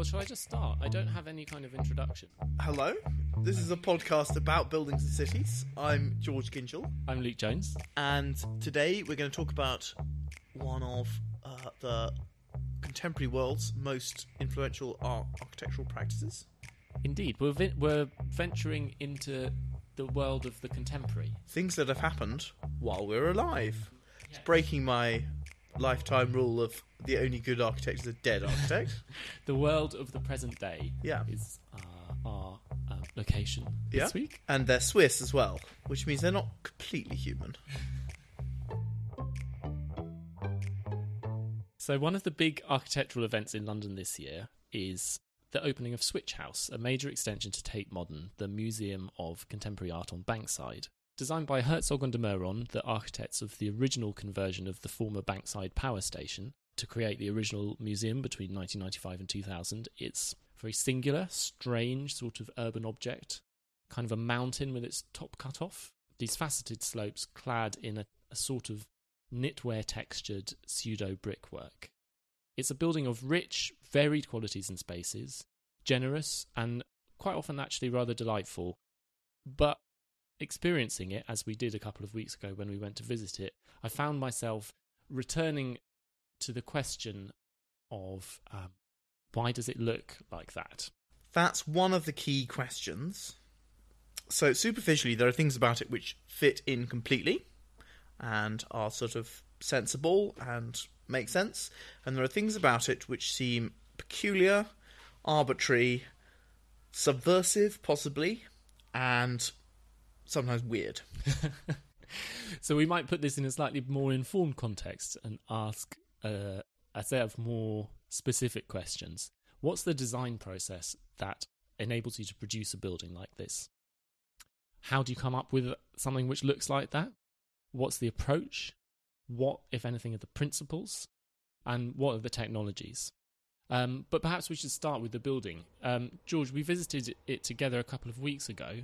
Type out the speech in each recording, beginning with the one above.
Well, shall I just start? I don't have any kind of introduction. Hello, this is a podcast about buildings and cities. I'm George Kinchell, I'm Luke Jones. and today we're going to talk about one of the contemporary world's most influential architectural practices. Indeed, we're venturing into the world of the contemporary. Things that have happened while we're alive. It's breaking my lifetime rule of the only good architect is a dead architect. The world of the present day Yeah. is our location this week. And they're Swiss as well, which means they're not completely human. So one of the big architectural events in London this year is the opening of Switch House, a major extension to Tate Modern, the Museum of Contemporary Art on Bankside. Designed by Herzog and de Meuron, the architects of the original conversion of the former Bankside power station, to create the original museum between 1995 and 2000, it's a very singular, strange sort of urban object, kind of a mountain with its top cut off. These faceted slopes clad in a sort of knitwear textured pseudo brickwork. It's a building of rich, varied qualities and spaces, generous and quite often actually rather delightful, but experiencing it, as we did a couple of weeks ago when we went to visit it, I found myself returning to the question of why does it look like that? That's one of the key questions. So superficially, there are things about it which fit in completely and are sort of sensible and make sense. And there are things about it which seem peculiar, arbitrary, subversive, possibly, and sometimes weird. So we might put this in a slightly more informed context and ask a set of more specific questions. What's the design process that enables you to produce a building like this? How do you come up with something which looks like that? What's the approach? What, if anything, are the principles? And what are the technologies? But perhaps we should start with the building. George, we visited it together a couple of weeks ago.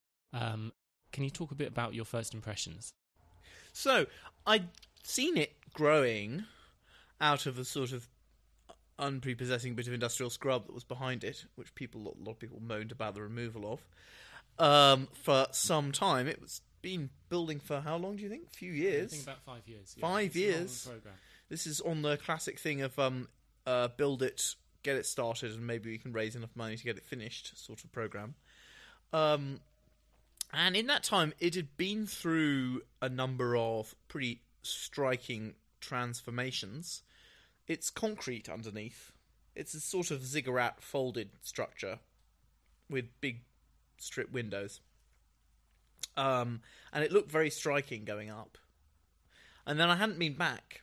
Can you talk a bit about your first impressions? So, I'd seen it growing out of a sort of unprepossessing bit of industrial scrub that was behind it, which a lot of people moaned about the removal of, for some time. It was been building for how long, do you think? A few years? I think about 5 years. Yeah. 5 years? It's a long program. This is on the classic thing of build it, get it started, and maybe we can raise enough money to get it finished sort of program. And in that time, it had been through a number of pretty striking transformations. It's concrete underneath. It's a sort of ziggurat folded structure with big strip windows. And it looked very striking going up. And then I hadn't been back.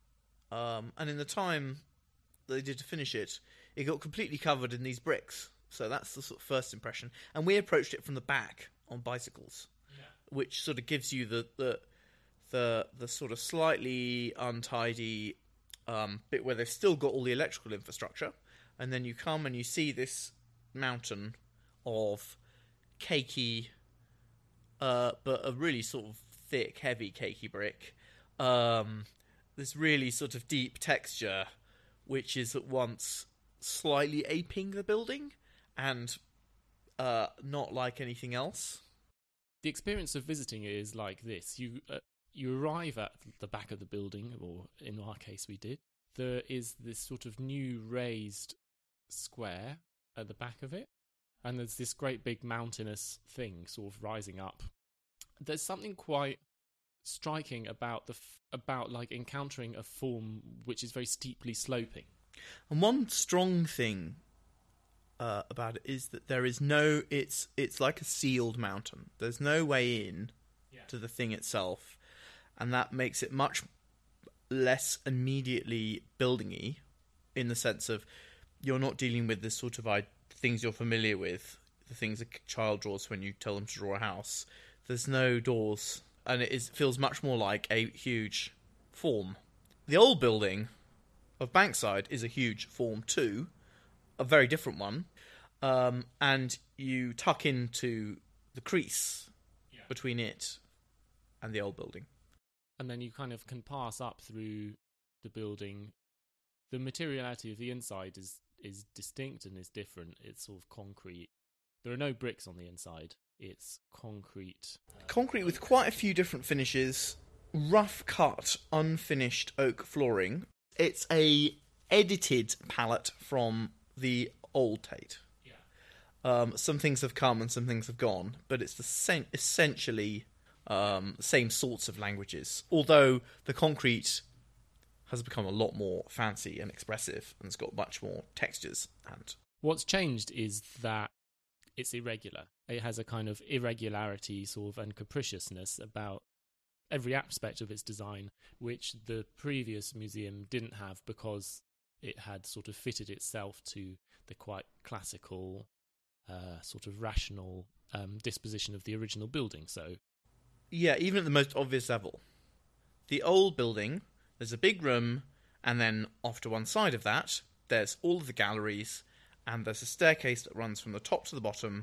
And in the time they did to finish it, it got completely covered in these bricks. So that's the sort of first impression. And we approached it from the back on bicycles, which sort of gives you the sort of slightly untidy bit where they've still got all the electrical infrastructure, and then you come and you see this mountain of cakey, but a really sort of thick, heavy cakey brick. This really sort of deep texture, which is at once slightly aping the building and not like anything else. The experience of visiting it is like this. You arrive at the back of the building, or in our case we did. There is this sort of new raised square at the back of it, and there's this great big mountainous thing sort of rising up. There's something quite striking about about like encountering a form which is very steeply sloping. And one strong thing about it is that there is no, it's like a sealed mountain. There's no way in to the thing itself, and that makes it much less immediately buildingy, in the sense of you're not dealing with the sort of things you're familiar with, the things a child draws when you tell them to draw a house. There's no doors, and it feels much more like a huge form. The old building of Bankside is a huge form too, a very different one, and you tuck into the crease between it and the old building. And then you kind of can pass up through the building. The materiality of the inside is is distinct and is different. It's sort of concrete. There are no bricks on the inside. It's concrete. Concrete with quite a few different finishes, rough cut, unfinished oak flooring. It's a edited palette from the old Tate. Some things have come and some things have gone, but it's the same, essentially same sorts of languages. Although the concrete has become a lot more fancy and expressive, and it's got much more textures. And what's changed is that it's irregular. It has a kind of irregularity, sort of, and capriciousness about every aspect of its design, which the previous museum didn't have because it had sort of fitted itself to the quite classical, sort of rational disposition of the original building. So, yeah, even at the most obvious level, the old building, there's a big room, and then off to one side of that, there's all of the galleries, and there's a staircase that runs from the top to the bottom,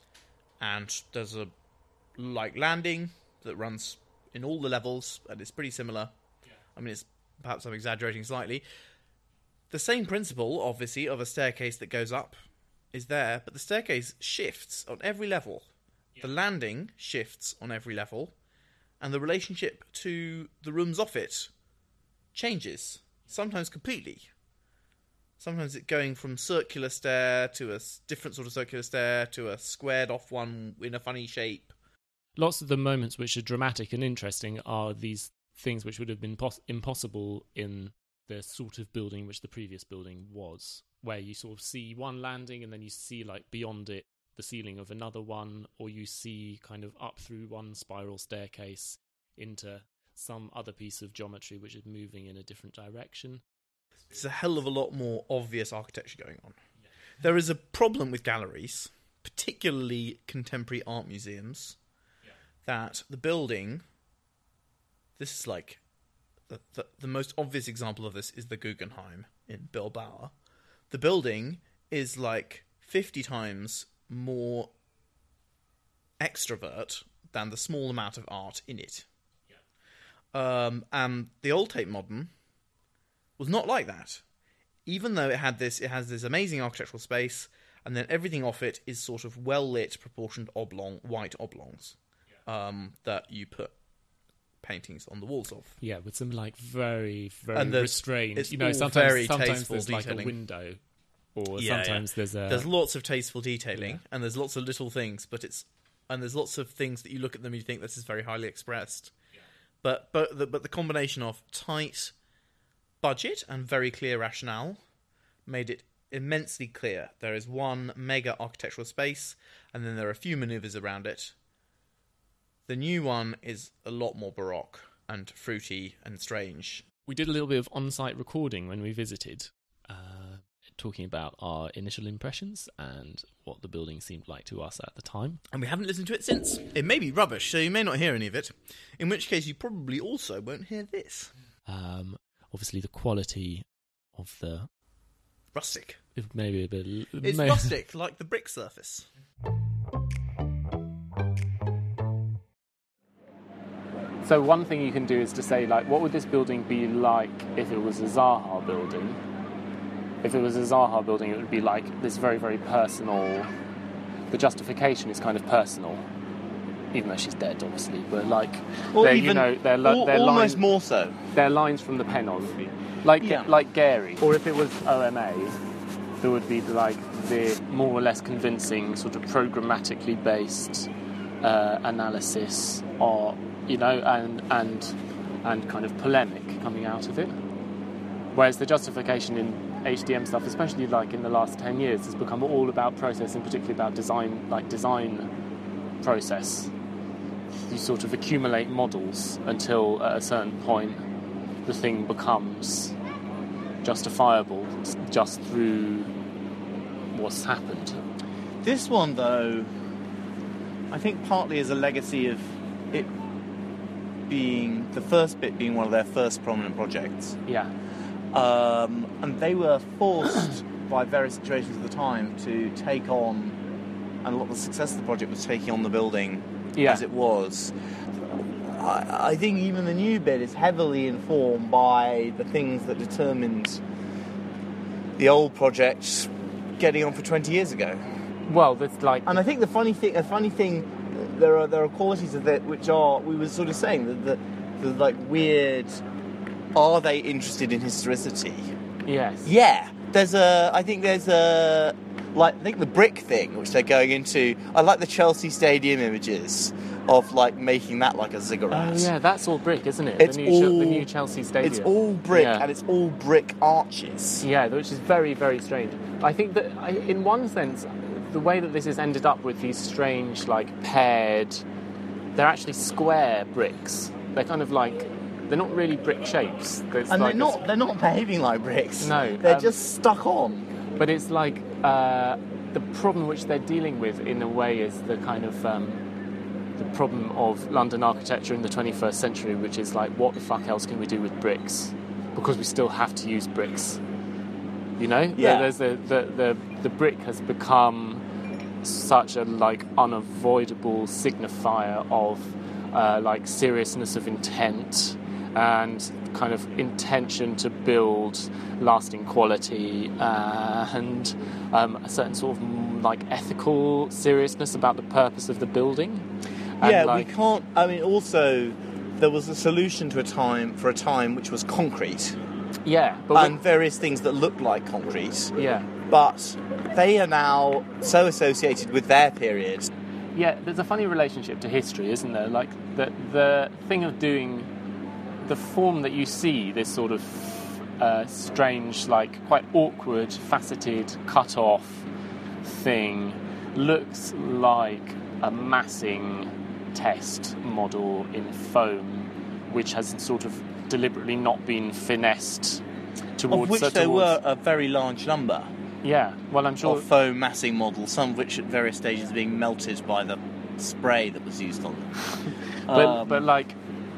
and there's a landing that runs in all the levels, and it's pretty similar. Yeah. I mean, perhaps I'm exaggerating slightly. The same principle, obviously, of a staircase that goes up is there, but the staircase shifts on every level. Yeah. The landing shifts on every level, and the relationship to the rooms off it changes, sometimes completely. Sometimes it's going from circular stair to a different sort of circular stair to a squared off one in a funny shape. Lots of the moments which are dramatic and interesting are these things which would have been impossible in the sort of building which the previous building was, where you sort of see one landing and then you see, like, beyond it the ceiling of another one, or you see kind of up through one spiral staircase into some other piece of geometry which is moving in a different direction. There's a hell of a lot more obvious architecture going on. Yeah. There is a problem with galleries, particularly contemporary art museums, that the building, this is like, the most obvious example of this is the Guggenheim in Bilbao. The building is like 50 times more extrovert than the small amount of art in it. Yeah. And the old Tate Modern was not like that. Even though it has this amazing architectural space, and then everything off it is sort of well-lit, proportioned white oblongs that you put paintings on the walls of. Yeah, with some, like, very, very and restrained. It's sometimes there's like a window, or sometimes there's lots of tasteful detailing, and there's lots of little things, and there's lots of things that you look at them and you think this is very highly expressed. Yeah. But the combination of tight budget and very clear rationale made it immensely clear. There is one mega architectural space, and then there are a few manoeuvres around it. The new one is a lot more baroque and fruity and strange. We did a little bit of on-site recording when we visited, talking about our initial impressions and what the building seemed like to us at the time. And we haven't listened to it since. It may be rubbish, so you may not hear any of it, in which case you probably also won't hear this. Obviously, the quality of the... Rustic. Maybe a bit... It's rustic, like the brick surface. So one thing you can do is to say, like, what would this building be like if it was a Zaha building? If it was a Zaha building, it would be like this very, very personal... The justification is kind of personal, even though she's dead, obviously. But, like, they're almost lines, more so. They're lines from the Pennon, like Gary. Or if it was OMA, there would be, like, the more or less convincing, sort of programmatically based analysis or... and kind of polemic coming out of it. Whereas the justification in HDM stuff, especially like in the last 10 years, has become all about process, and particularly about design process. You sort of accumulate models until at a certain point the thing becomes justifiable just through what's happened. This one, though, I think partly is a legacy of it being the first bit being one of their first prominent projects. Yeah. And they were forced by various situations at the time to take on, and a lot of the success of the project was taking on the building as it was. I think even the new bit is heavily informed by the things that determined the old project getting on for 20 years ago. Well, that's like... And I think the funny thing, there are qualities of it which are, we were sort of saying, the like weird, are they interested in historicity? Yes. Yeah. I think the brick thing, which they're going into, I like the Chelsea Stadium images of, like, making that like a ziggurat. Oh, yeah, that's all brick, isn't it? It's the all, new Chelsea Stadium. It's all brick, yeah. and it's all brick arches. Yeah, which is very, very strange. I think that, in one sense, the way that this has ended up with these strange, like, paired... They're actually square bricks. They're kind of like... They're not really brick shapes. And like they're not behaving like bricks. No. They're just stuck on. But it's like... the problem which they're dealing with, in a way, is the kind of... the problem of London architecture in the 21st century, which is like, what the fuck else can we do with bricks? Because we still have to use bricks. You know? Yeah. There's the brick has become such a, like, unavoidable signifier of like seriousness of intent and kind of intention to build lasting quality and a certain sort of like ethical seriousness about the purpose of the building. And yeah, like, we can't. I mean, also there was a solution to a time which was concrete. Yeah, but and various things that looked like concrete. Yeah. But they are now so associated with their period. Yeah, there's a funny relationship to history, isn't there? Like, the thing of doing... The form that you see, this sort of strange, like, quite awkward, faceted, cut-off thing, looks like a massing test model in foam, which has sort of deliberately not been finessed towards... Of which there were a very large number. Yeah, well, I'm sure... Of foam massing models, some of which at various stages being melted by the spray that was used on them. But like,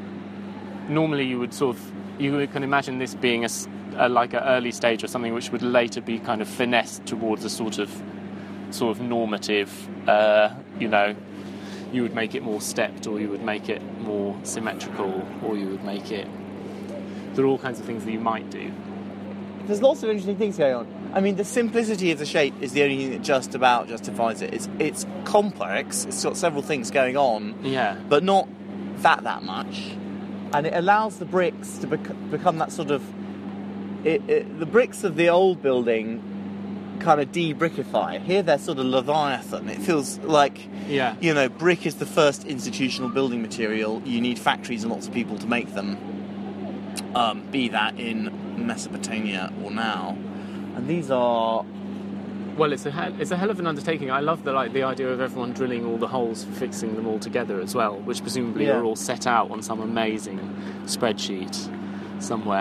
normally you would you can imagine this being like an early stage or something which would later be kind of finessed towards a sort of normative, you know, you would make it more stepped, or you would make it more symmetrical, or you would make it... There are all kinds of things that you might do. There's lots of interesting things going on. I mean, the simplicity of the shape is the only thing that just about justifies it. It's complex. It's got several things going on. Yeah. But not that much. And it allows the bricks to become that sort of... the bricks of the old building kind of de-brickify. Here they're sort of Leviathan. It feels like, yeah, you know, brick is the first institutional building material. You need factories and lots of people to make them. Be that in Mesopotamia or now. And these are... Well, it's a hell of an undertaking. I love the idea of everyone drilling all the holes for fixing them all together as well, which presumably are all set out on some amazing spreadsheet somewhere.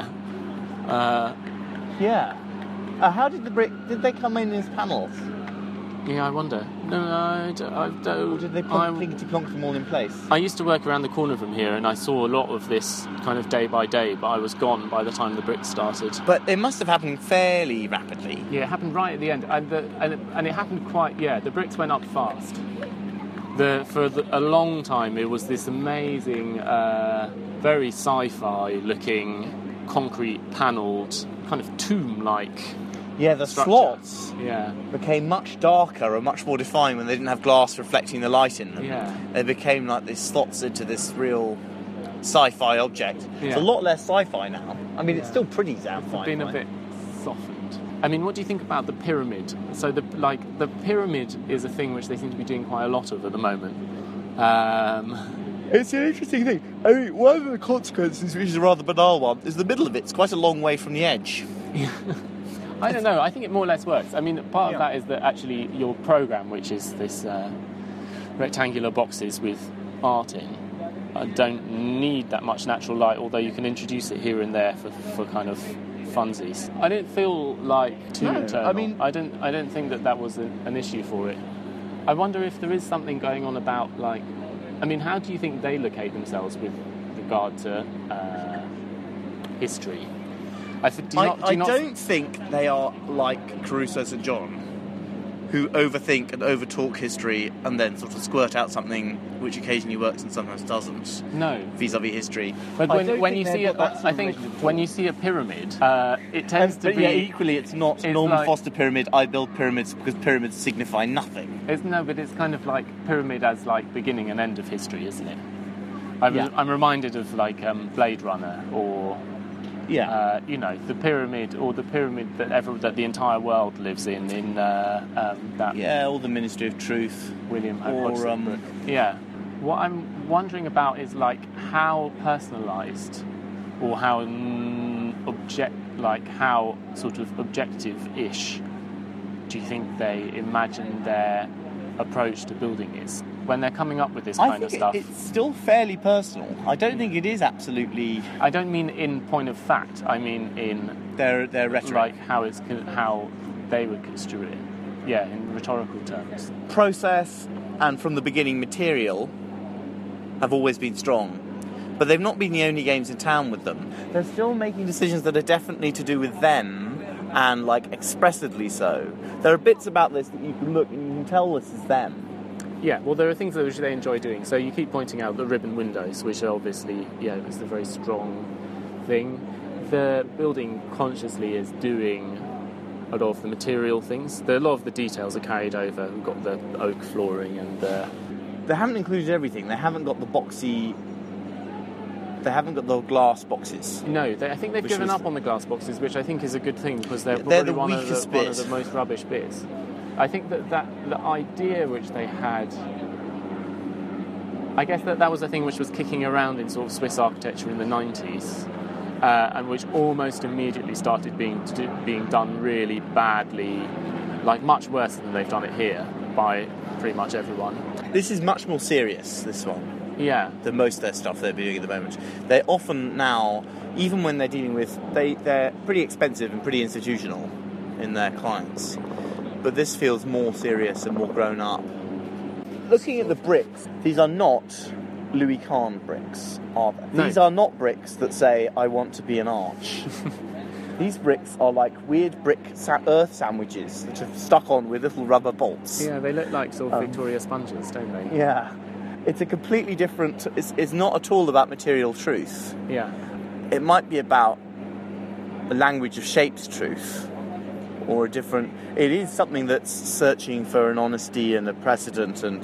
Yeah. How did did they come in as panels? Yeah, I wonder. No, I don't. Or did they plonk them all in place? I used to work around the corner from here, and I saw a lot of this kind of day by day, but I was gone by the time the bricks started. But it must have happened fairly rapidly. Yeah, it happened right at the end, and it happened quite... Yeah, the bricks went up fast. For a long time, it was this amazing, very sci-fi looking, concrete panelled, kind of tomb-like... Yeah, the structure. slots yeah. became much darker and much more defined when they didn't have glass reflecting the light in them. Yeah. They became like these slots into this real sci-fi object. Yeah. It's a lot less sci-fi now. I mean, it's still pretty sci-fi. It's been a bit softened. I mean, what do you think about the pyramid? So the pyramid is a thing which they seem to be doing quite a lot of at the moment. It's an interesting thing. I mean, one of the consequences, which is a rather banal one, is the middle of it's quite a long way from the edge. I don't know. I think it more or less works. I mean, part of that is that actually your program, which is this rectangular boxes with art in, don't need that much natural light, although you can introduce it here and there for kind of funsies. I don't feel like too internal. I mean, I don't think that was an issue for it. I wonder if there is something going on about, like, I mean, how do you think they locate themselves with regard to history? I don't think they are like Caruso St. John. who overthink and overtalk history and then sort of squirt out something which occasionally works and sometimes doesn't. No. Vis-a-vis history. But when you see when you see a pyramid, it tends to be. Yeah, equally, it's not Norman Foster pyramid. I build pyramids because pyramids signify nothing. But it's kind of like pyramid as like beginning and end of history, isn't it? I'm reminded of like Blade Runner or. Yeah. The pyramid that the entire world lives in that. Yeah, or the Ministry of Truth. William Hodgson. Yeah. What I'm wondering about is like how personalised or how how sort of objective-ish do you think they imagine their approach to building is when they're coming up with this kind of stuff? It's still fairly personal. I don't think it is absolutely. I don't mean in point of fact. I mean in their rhetoric, like how they would construe it. Yeah, in rhetorical terms. Process and from the beginning material have always been strong, but they've not been the only games in town with them. They're still making decisions that are definitely to do with them, and like expressively so. There are bits about this that you can look and you can tell this is them. Yeah, well, there are things which they enjoy doing. So you keep pointing out the ribbon windows, which are obviously, it's a very strong thing. The building consciously is doing a lot of the material things. A lot of the details are carried over. We've got the oak flooring and the... They haven't included everything. They haven't got the boxy... They haven't got the glass boxes. No, I think they've given up on the glass boxes, which I think is a good thing, because they're the one of weakest one of the most rubbish bits. I think that the idea which they had... I guess that was a thing which was kicking around in sort of Swiss architecture in the 90s, and which almost immediately started being done really badly, like much worse than they've done it here by pretty much everyone. This is much more serious, this one. Yeah. Than most of their stuff they're doing at the moment. They often now, even when they're dealing with... They're pretty expensive and pretty institutional in their clients. But this feels more serious and more grown up. Looking at the bricks, these are not Louis Kahn bricks, are they? No. These are not bricks that say, I want to be an arch. These bricks are like weird brick earth sandwiches that are stuck on with little rubber bolts. Yeah, they look like sort of Victoria sponges, don't they? Yeah. It's a completely different... It's not at all about material truth. Yeah. It might be about a language of shapes truth, or a different... It is something that's searching for an honesty and a precedent and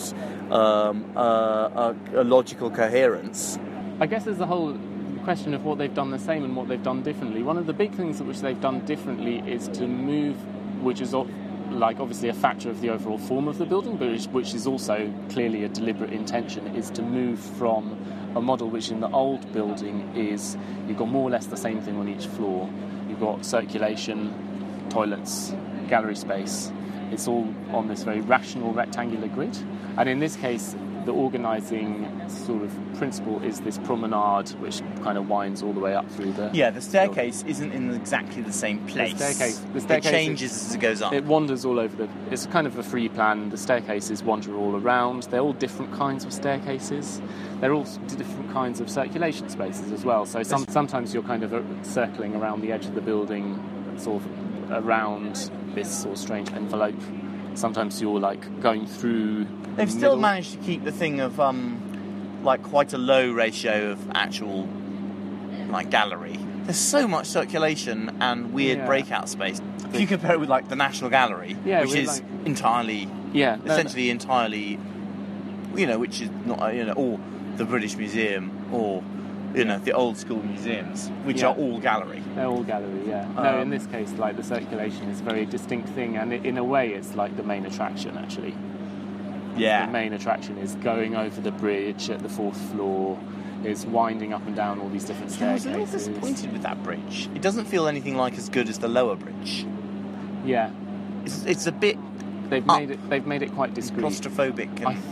a logical coherence. I guess there's the whole question of what they've done the same and what they've done differently. One of the big things which they've done differently is to move, which is like obviously a factor of the overall form of the building, but which is also clearly a deliberate intention, is to move from a model which in the old building is you've got more or less the same thing on each floor. You've got circulation, toilets, gallery space. It's all on this very rational rectangular grid. And in this case, the organising sort of principle is this promenade which kind of winds all the way up through the... Yeah, the staircase isn't in exactly the same place. The staircase it changes as it goes up. It wanders all over It's kind of a free plan. The staircases wander all around. They're all different kinds of staircases. They're all different kinds of circulation spaces as well. So sometimes you're kind of circling around the edge of the building, sort of around this sort of strange envelope. Sometimes you're like going through... They've still managed to keep the thing of like quite a low ratio of actual like gallery. There's so much circulation and weird breakout space. If you compare it with like the National Gallery, which is like, entirely, essentially entirely, which is not, or the British Museum or the old school museums, which are all gallery. They're all gallery, yeah. No, in this case, like the circulation is a very distinct thing, and in a way, it's like the main attraction actually. Yeah. The main attraction is going over the bridge at the 4th floor, is winding up and down all these different staircases. I was a little disappointed with that bridge. It doesn't feel anything like as good as the lower bridge. Yeah. It's a bit... They've made it quite discreet. Claustrophobic.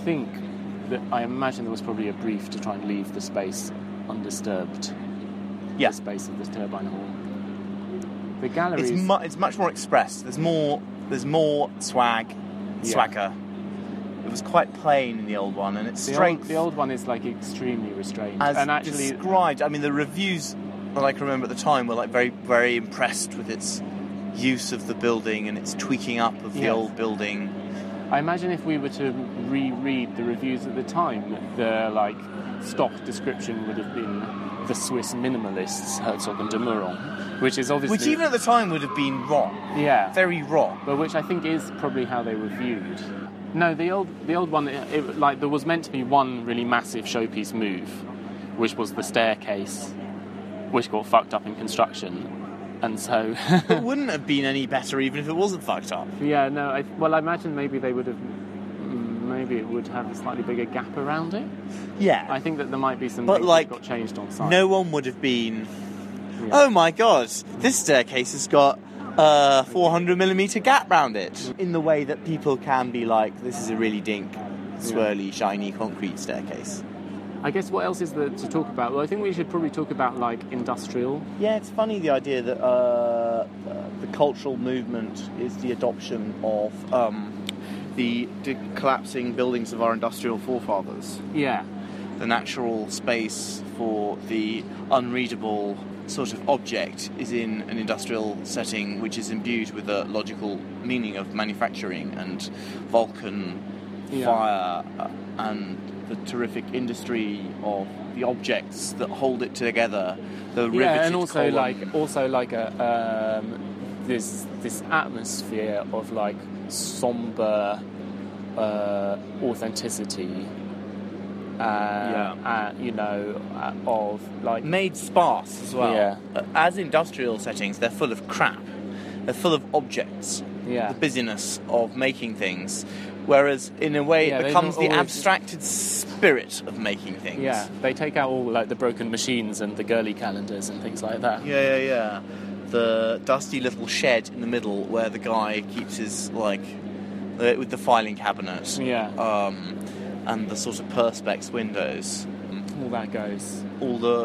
I imagine there was probably a brief to try and leave the space undisturbed. Yeah. The space of this turbine hall. The gallery it's much more expressed. There's more swag, swagger. It was quite plain in the old one, and its strength... The old one is like extremely restrained. As and actually described, I mean, the reviews that I can remember at the time were like very, very impressed with its use of the building and its tweaking up of the old building. I imagine if we were to reread the reviews at the time, the like stock description would have been the Swiss minimalists, Herzog and de Meuron, which is obviously... Which even at the time would have been wrong. Yeah. Very wrong. But which I think is probably how they were viewed. No, the old one, like there was meant to be one really massive showpiece move, which was the staircase, which got fucked up in construction. And so... It wouldn't have been any better even if it wasn't fucked up. Yeah, no, I imagine maybe they would have... Maybe it would have a slightly bigger gap around it. Yeah. I think that there might be some But, things like, that got changed on site. No one would have been... Yeah. Oh my god, this staircase has got a 400mm gap round it. In the way that people can be like, this is a really dink, swirly, shiny concrete staircase. I guess what else is there to talk about? Well, I think we should probably talk about, like, industrial. Yeah, it's funny the idea that the cultural movement is the adoption of the collapsing buildings of our industrial forefathers. Yeah. The natural space for the unreadable sort of object is in an industrial setting which is imbued with a logical meaning of manufacturing and Vulcan fire and the terrific industry of the objects that hold it together. The riveted and also column. like a this atmosphere of like somber authenticity. Of like made sparse as well. Yeah. As industrial settings, they're full of crap. They're full of objects. Yeah. The busyness of making things. Whereas, in a way, it becomes the abstracted spirit of making things. Yeah, they take out all like the broken machines and the girly calendars and things like that. Yeah. The dusty little shed in the middle where the guy keeps his with the filing cabinet. Yeah. And the sort of perspex windows. All that goes. The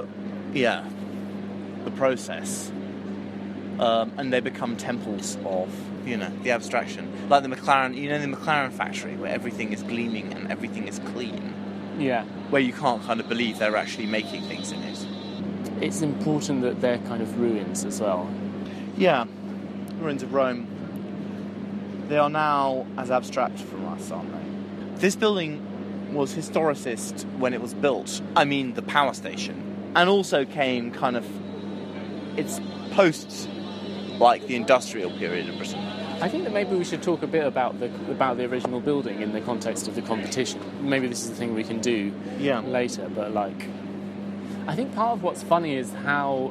process. And they become temples of, the abstraction. Like the McLaren, the McLaren factory where everything is gleaming and everything is clean. Yeah. Where you can't kind of believe they're actually making things in it. It's important that they're kind of ruins as well. Yeah. Ruins of Rome. They are now as abstract from us, aren't they? This building was historicist when it was built. I mean, the power station. And also came kind of... It's post, the industrial period in Britain. I think that maybe we should talk a bit about the original building in the context of the competition. Maybe this is the thing we can do later, but I think part of what's funny is how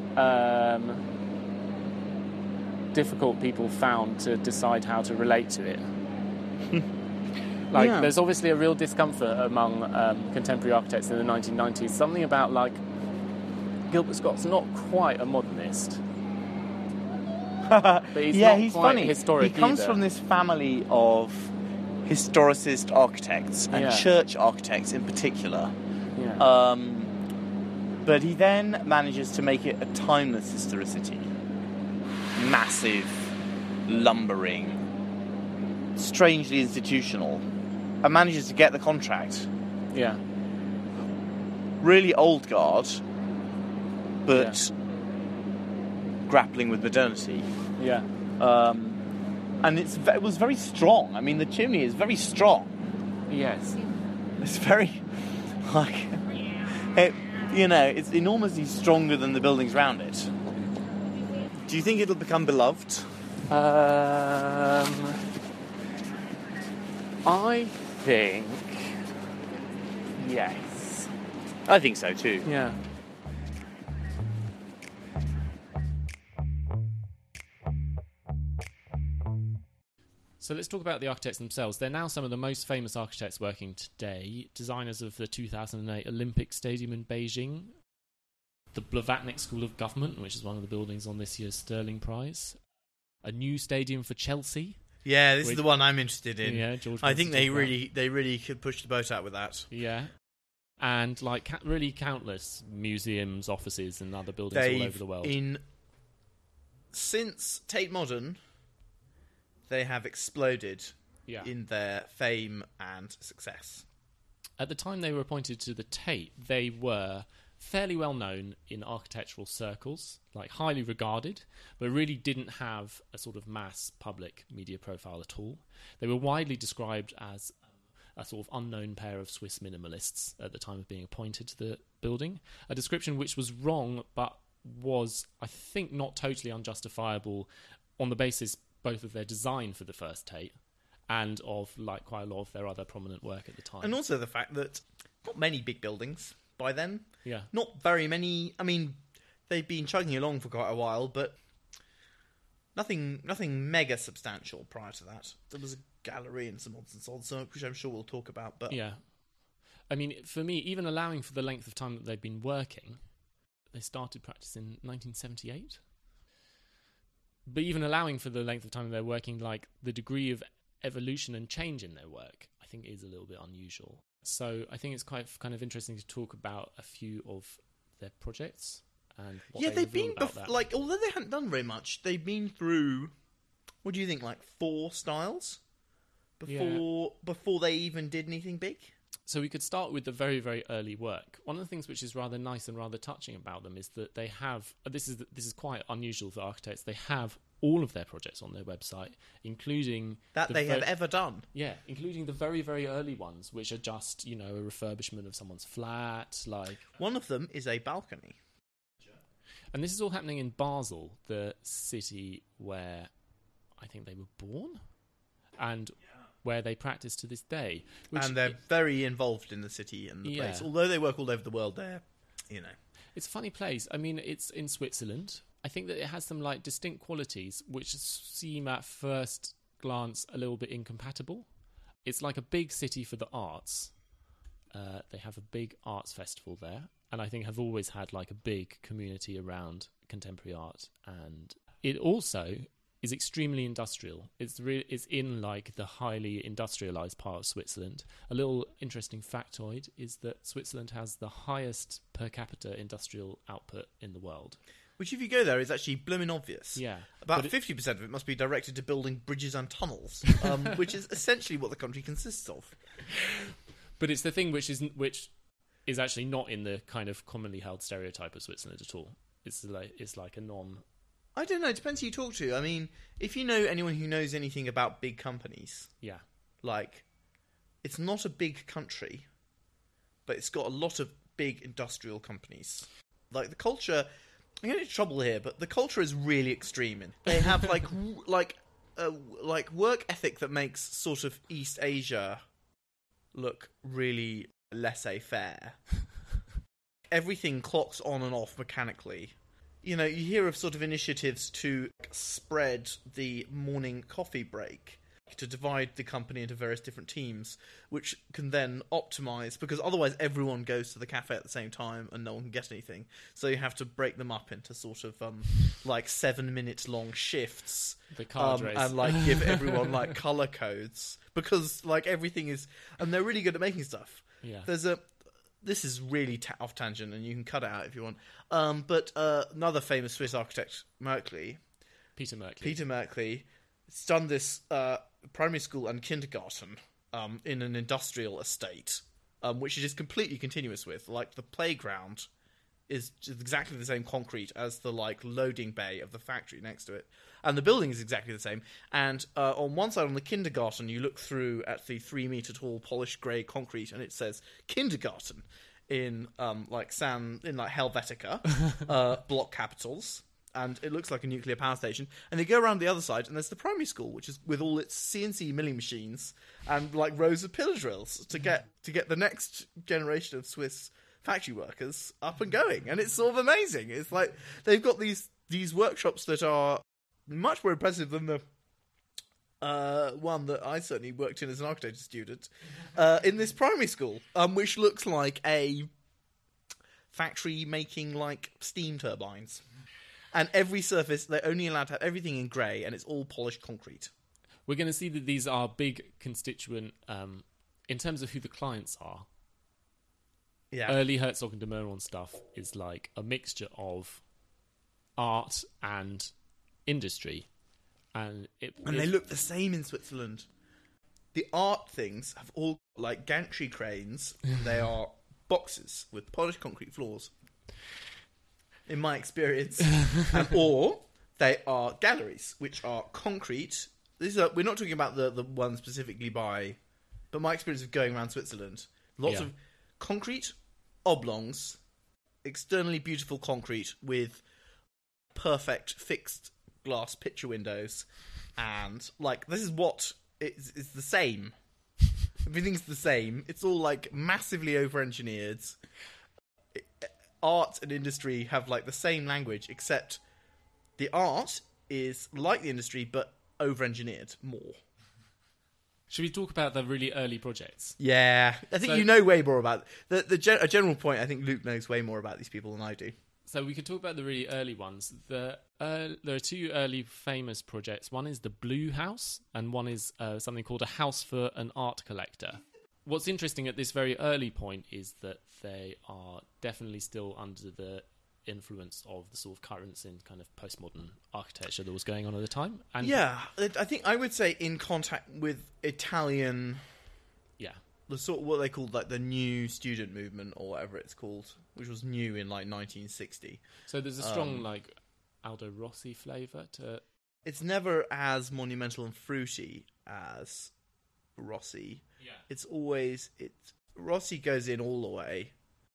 difficult people found to decide how to relate to it. There's obviously a real discomfort among contemporary architects in the 1990s. Something about, Gilbert Scott's not quite a modernist. But he's not he's quite funny. Historic he comes either. from this family of historicist architects and church architects in particular. Yeah. But he then manages to make it a timeless historicity. Massive, lumbering, strangely institutional, and manages to get the contract. Yeah. Really old guard, but grappling with modernity. Yeah. And it was very strong. I mean, the chimney is very strong. Yes. It's very, it's enormously stronger than the buildings around it. Do you think it'll become beloved? I think yes. I think so too. Yeah. So let's talk about the architects themselves. They're now some of the most famous architects working today. Designers of the 2008 Olympic Stadium in Beijing, the Blavatnik School of Government, which is one of the buildings on this year's Sterling Prize, a new stadium for Chelsea. Yeah, this is the one I'm interested in. Yeah, George. I think they really could push the boat out with that. Yeah. And really countless museums, offices, and other buildings all over the world. Since Tate Modern, they have exploded in their fame and success. At the time they were appointed to the Tate, they were fairly well known in architectural circles, like highly regarded, but really didn't have a sort of mass public media profile at all. They were widely described as a sort of unknown pair of Swiss minimalists at the time of being appointed to the building, a description which was wrong, but was, I think, not totally unjustifiable on the basis both of their design for the first Tate and of like quite a lot of their other prominent work at the time. And also the fact that not many big buildings by then. Yeah. Not very many. I mean, they've been chugging along for quite a while, but nothing mega substantial prior to that. There was a gallery and some odds and sods, which I'm sure we'll talk about. But yeah. I mean, for me, even allowing for the length of time that they've been working, they started practice in 1978. But even allowing for the length of time they're working, like the degree of evolution and change in their work, I think is a little bit unusual. So I think it's quite kind of interesting to talk about a few of their projects and what they've been about that. like, although they hadn't done very much, they've been through, what do you think, like 4 styles before they even did anything big? So we could start with the very, very early work. One of the things which is rather nice and rather touching about them is that they have, this is quite unusual for architects, they have all of their projects on their website, including... That they have ever done. Yeah, including the very, very early ones, which are just, you know, a refurbishment of someone's flat, like... One of them is a balcony. And this is all happening in Basel, the city where I think they were born, and where they practice to this day. And they're very involved in the city and the place. Although they work all over the world, they're, you know... It's a funny place. I mean, it's in Switzerland. I think that it has some like distinct qualities which seem at first glance a little bit incompatible. It's like a big city for the arts. They have a big arts festival there, and I think have always had like a big community around contemporary art. And it also is extremely industrial. It's in like the highly industrialized part of Switzerland. A little interesting factoid is that Switzerland has the highest per capita industrial output in the world. Which, if you go there, is actually blooming obvious. Yeah. About 50% of it must be directed to building bridges and tunnels, which is essentially what the country consists of. But it's the thing which is actually not in the kind of commonly held stereotype of Switzerland at all. It's like a non... I don't know, it depends who you talk to. I mean, if you know anyone who knows anything about big companies... Yeah. Like, it's not a big country, but it's got a lot of big industrial companies. Like, the culture... I'm getting into trouble here, but the culture is really extreme. They have like work ethic that makes sort of East Asia look really laissez-faire. Everything clocks on and off mechanically. You know, you hear of sort of initiatives to spread the morning coffee break, to divide the company into various different teams, which can then optimize, because otherwise everyone goes to the cafe at the same time and no one can get anything. So you have to break them up into sort of like 7-minute long shifts. The card race. And like give everyone like color codes, because like everything is, and they're really good at making stuff. Yeah. This is really off tangent, and you can cut it out if you want. But another famous Swiss architect, Peter Merkley, has done this primary school and kindergarten in an industrial estate, which it is completely continuous with. Like, the playground is exactly the same concrete as the like loading bay of the factory next to it, and the building is exactly the same. And on one side, on the kindergarten, you look through at the 3-meter tall polished grey concrete, and it says kindergarten in Helvetica block capitals. And it looks like a nuclear power station. And they go around the other side, and there's the primary school, which is with all its CNC milling machines and like rows of pillar drills to get the next generation of Swiss factory workers up and going. And it's sort of amazing. It's like they've got these workshops that are much more impressive than the one that I certainly worked in as an architecture student in this primary school, which looks like a factory making like steam turbines. And every surface, they're only allowed to have everything in grey, and it's all polished concrete. We're going to see that these are big constituent, in terms of who the clients are. Yeah. Early Herzog and de Meuron stuff is like a mixture of art and industry. And they look the same in Switzerland. The art things have all, like gantry cranes, they are boxes with polished concrete floors. in my experience. Or they are galleries, which are concrete. We're not talking about the one specifically but my experience of going around Switzerland. Lots of concrete oblongs, externally beautiful concrete with perfect fixed glass picture windows, and like this is what it's the same. Everything's the same. It's all like massively over-engineered. Art and industry have like the same language, except the art is like the industry but over-engineered more. Should we talk about the really early projects? Yeah, I think you know way more about a general point. I think Luke knows way more about these people than I do. So we could talk about the really early ones. There are two early famous projects. One is the Blue House, and one is something called a House for an Art Collector. What's interesting at this very early point is that they are definitely still under the influence of the sort of currents in kind of postmodern architecture that was going on at the time. And yeah, I think I would say in contact with Italian... Yeah. The sort of what they called like the new student movement or whatever it's called, which was new in like 1960. So there's a strong like Aldo Rossi flavour to... It's never as monumental and fruity as Rossi. Yeah. It's always... Rossi goes in all the way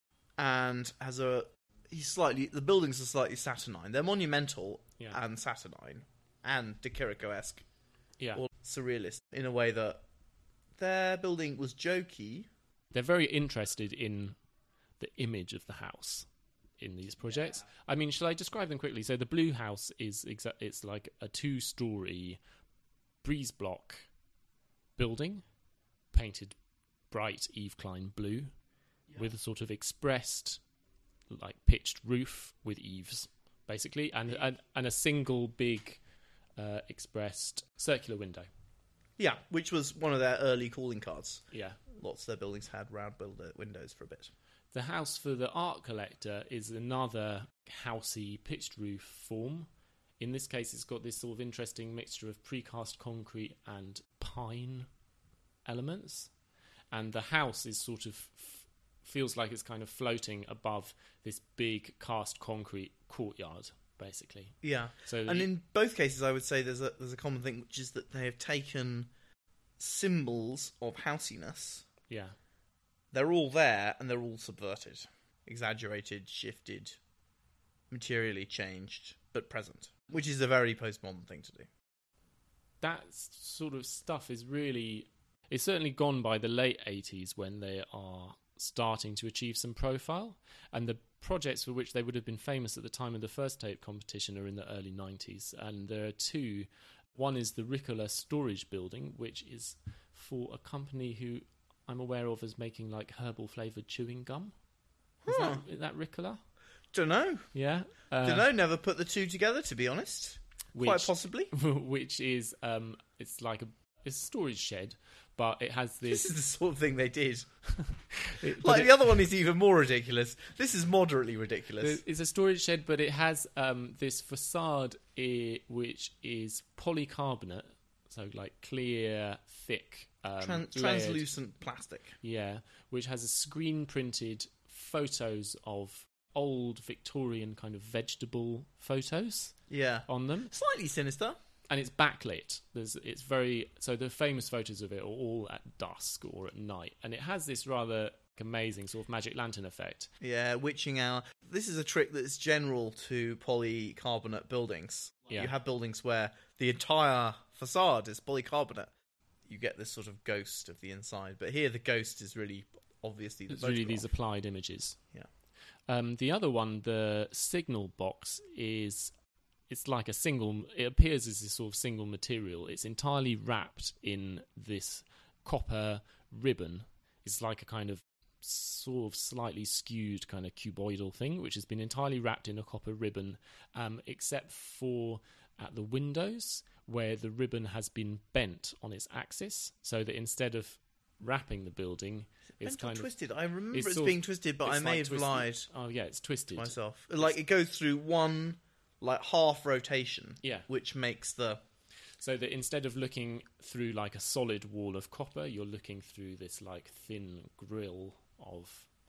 and has the buildings are slightly saturnine. They're monumental and saturnine and De Chirico-esque or surrealist in a way that their building was jokey. They're very interested in the image of the house in these projects. I mean, shall I describe them quickly? So the Blue House is it's like a 2-story breeze block building painted bright Yves Klein blue with a sort of expressed like pitched roof with eaves basically and a single big expressed circular window. Yeah, which was one of their early calling cards. Yeah. Lots of their buildings had round windows for a bit. The House for the Art Collector is another housey pitched roof form. In this case, it's got this sort of interesting mixture of precast concrete and pine elements. And the house is sort of feels like it's kind of floating above this big cast concrete courtyard, basically. Yeah. So in both cases, I would say there's a common thing, which is that they have taken symbols of housiness. Yeah. They're all there, and they're all subverted, exaggerated, shifted, materially changed, but present, which is a very postmodern thing to do. That sort of stuff is really... It's certainly gone by the late 80s when they are starting to achieve some profile, and the projects for which they would have been famous at the time of the first Tape competition are in the early 90s, and there are two. One is the Ricola storage building, which is for a company who I'm aware of as making like herbal flavoured chewing gum. Is that Ricola? Don't know. Yeah. Don't know. Never put the two together, to be honest. Quite possibly. Which is it's like it's a storage shed, but it has this... This is the sort of thing they did. The other one is even more ridiculous. This is moderately ridiculous. It's a storage shed, but it has this facade which is polycarbonate, so like clear, thick... translucent plastic. Yeah, which has a screen-printed photos of old Victorian kind of vegetable photos on them. Slightly sinister. And it's backlit. It's very... So the famous photos of it are all at dusk or at night. And it has this rather amazing sort of magic lantern effect. Yeah, witching hour. This is a trick that's general to polycarbonate buildings. Yeah. You have buildings where the entire facade is polycarbonate. You get this sort of ghost of the inside. But here the ghost is really obviously the photograph. Really these applied images. Yeah. The other one, the signal box, is... It's like a single... It appears as this sort of single material. It's entirely wrapped in this copper ribbon. It's like a kind of sort of slightly skewed kind of cuboidal thing, which has been entirely wrapped in a copper ribbon, except for at the windows, where the ribbon has been bent on its axis, so that instead of wrapping the building... It's kind of twisted. I remember it's being twisted, but I may have lied. Oh, yeah, it's twisted. Myself. Like, it goes through one... like half rotation, which makes the... So that instead of looking through like a solid wall of copper, you're looking through this like thin grill of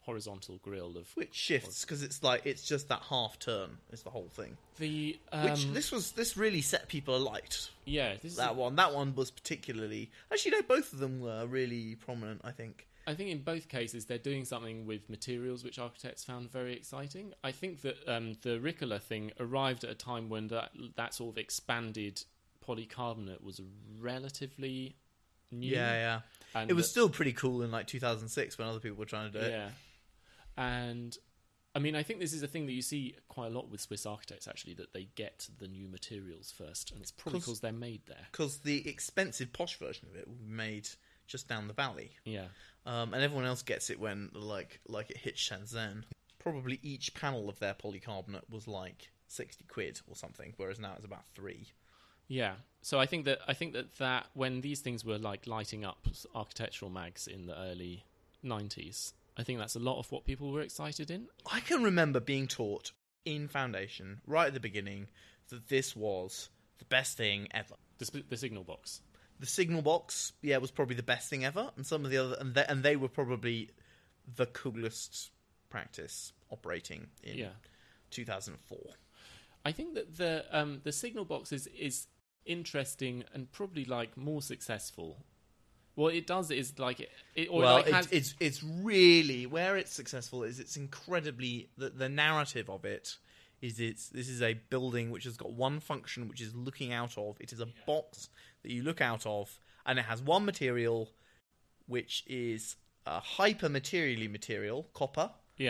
horizontal grille of Which shifts because it's just that half turn is the whole thing. the Which this really set people alight. yeah. This is That one was particularly. Actually, no, both of them were really prominent. I think. I think in both cases they're doing something with materials which architects found very exciting. I think that the Ricola thing arrived at a time when that sort of expanded polycarbonate was relatively new. Yeah. And It was still pretty cool in like 2006 when other people were trying to do it. yeah. And I mean, I think this is a thing that you see quite a lot with Swiss architects, actually, that they get the new materials first, and it's probably because they're made there. Because the expensive posh version of it will be made just down the valley. Yeah. And everyone else gets it when like it hits Shenzhen. Probably each panel of their polycarbonate was like 60 quid or something, whereas now it's about 3. Yeah. So I think that when these things were like lighting up architectural mags in the early 90s, I think that's a lot of what people were excited in. I can remember being taught in foundation right at the beginning that this was the best thing ever. The signal box. The signal box, was probably the best thing ever, and some of the other, and they were probably the coolest practice operating in 2004. I think that the signal box is interesting and probably like more successful. What it does is like it's really where it's successful is it's incredibly the narrative of it is this is a building which has got one function which is looking out of. It is a box that you look out of, and it has one material which is a hyper-materially material, copper,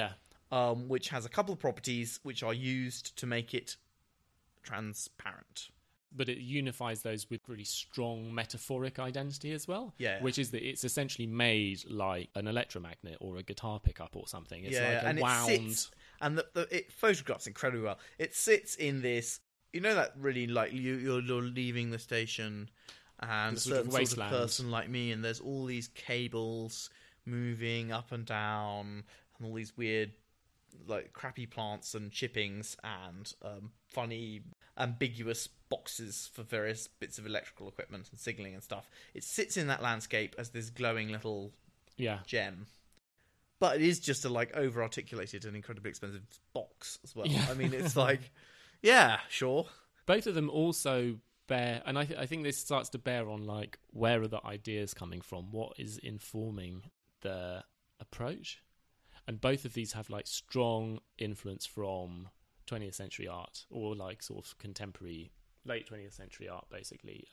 which has a couple of properties which are used to make it transparent. But it unifies those with really strong metaphoric identity as well. Yeah. Which is that it's essentially made like an electromagnet or a guitar pickup or something. It's like and a wound. it sits, and it photographs incredibly well. It sits in this, that really like you're leaving the station, and a certain sort of person like me, and there's all these cables moving up and down, and all these weird, like crappy plants and chippings, and funny, ambiguous boxes for various bits of electrical equipment and signalling and stuff. It sits in that landscape as this glowing little gem. But it is just a like over-articulated and incredibly expensive box as well. Yeah. I mean, it's like, sure. Both of them also bear, and I think this starts to bear on like where are the ideas coming from, what is informing the approach, and both of these have like strong influence from 20th century art or like sort of contemporary late 20th century art, basically.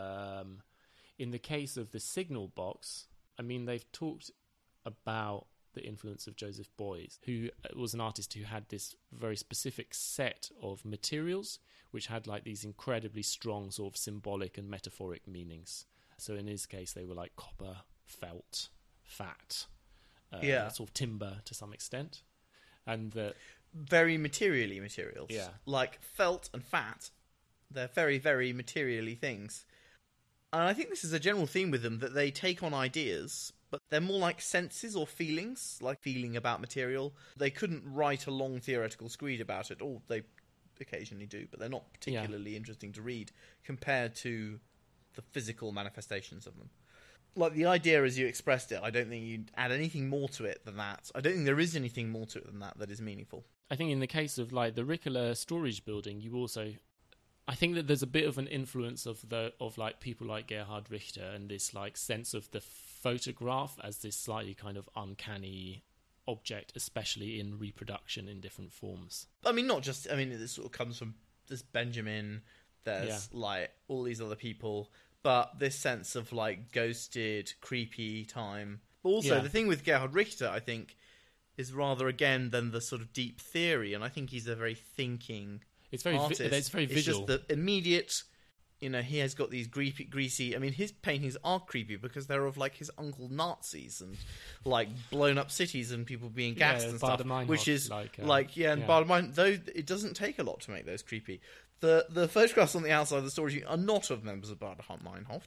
In the case of the signal box, I mean, they've talked about the influence of Joseph Beuys, who was an artist who had this very specific set of materials which had like these incredibly strong sort of symbolic and metaphoric meanings. So in his case, they were like copper, felt, fat, sort of timber to some extent. And the very materially materials. Yeah. Like felt and fat, they're very, very materially things. And I think this is a general theme with them, that they take on ideas, but they're more like senses or feelings, like feeling about material. They couldn't write a long theoretical screed about it, or they occasionally do, but they're not particularly interesting to read compared to the physical manifestations of them. Like the idea as you expressed it, I don't think you'd add anything more to it than that. I don't think there is anything more to it than that is meaningful. I think in the case of like the Ricola storage building, you also, I think that there's a bit of an influence of like people like Gerhard Richter and this like sense of the photograph as this slightly kind of uncanny object, especially in reproduction in different forms. I mean, not just, I mean, this sort of comes from this Benjamin, there's like all these other people, but this sense of like ghosted, creepy time. But also the thing with Gerhard Richter, I think, is rather again than the sort of deep theory, and I think he's a very thinking artist. It's very visual. It's just the immediate, he has got these greasy. I mean, his paintings are creepy because they're of like his uncle Nazis and like blown up cities and people being gassed and stuff, which is Baader-Meinhof. Though it doesn't take a lot to make those creepy. The photographs on the outside of the storage are not of members of Baader-Meinhof,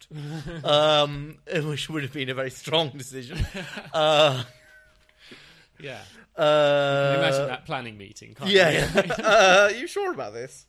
which would have been a very strong decision. Yeah. You can imagine that planning meeting, can't you? Are you sure about this?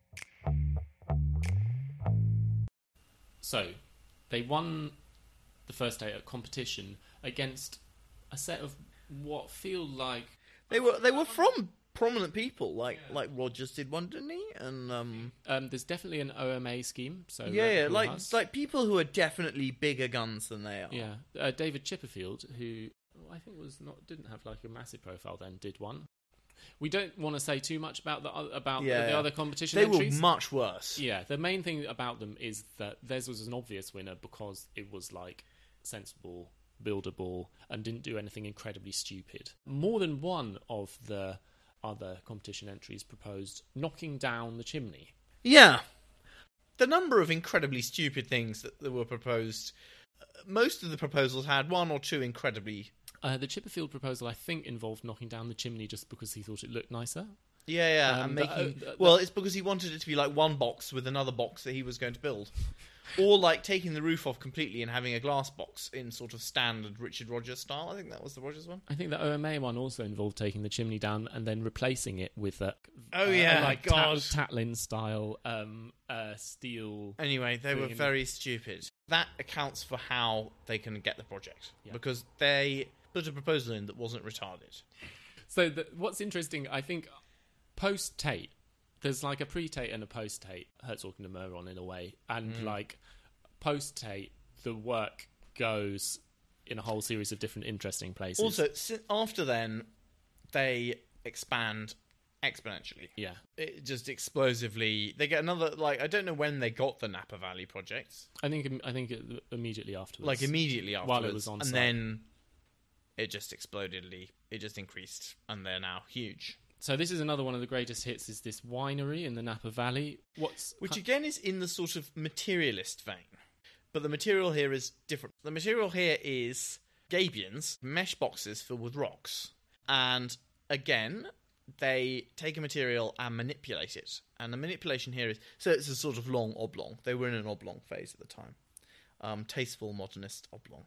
So, they won the first day at competition against a set of what feel like They were from prominent people, like Rogers did one, didn't he? And there's definitely an OMA scheme. So yeah, Red Bull has. like people who are definitely bigger guns than they are. Yeah, David Chipperfield, who I think didn't have like a massive profile then, did one. We don't want to say too much about the other competition They entries. were much worse. Yeah, the main thing about them is that theirs was an obvious winner because it was like sensible, buildable, and didn't do anything incredibly stupid. More than one of the other competition entries proposed knocking down the chimney. Yeah. The number of incredibly stupid things that were proposed, most of the proposals had one or two incredibly... The Chipperfield proposal, I think, involved knocking down the chimney just because he thought it looked nicer. Yeah, and making... it's because he wanted it to be like one box with another box that he was going to build. Or like taking the roof off completely and having a glass box in sort of standard Richard Rogers style. I think that was the Rogers one. I think the OMA one also involved taking the chimney down and then replacing it with a Tatlin style steel. Anyway, they were very stupid. That accounts for how they can get the project because they put a proposal in that wasn't retarded. So what's interesting, I think, post Tate. There's like a pre-Tate and a post-Tate Herzog and de Meuron in a way. And like post-Tate, the work goes in a whole series of different interesting places. Also, after then, they expand exponentially. Yeah. It just explosively. They get another, like, I don't know when they got the Napa Valley project. I think immediately afterwards. Like immediately afterwards. While it was on and site. Then it just exploded. It just increased. And they're now huge. So this is another one of the greatest hits, is this winery in the Napa Valley. Which again is in the sort of materialist vein. But the material here is different. The material here is gabions, mesh boxes filled with rocks. And again, they take a material and manipulate it. And the manipulation here is... So it's a sort of long oblong. They were in an oblong phase at the time. Tasteful, modernist oblong.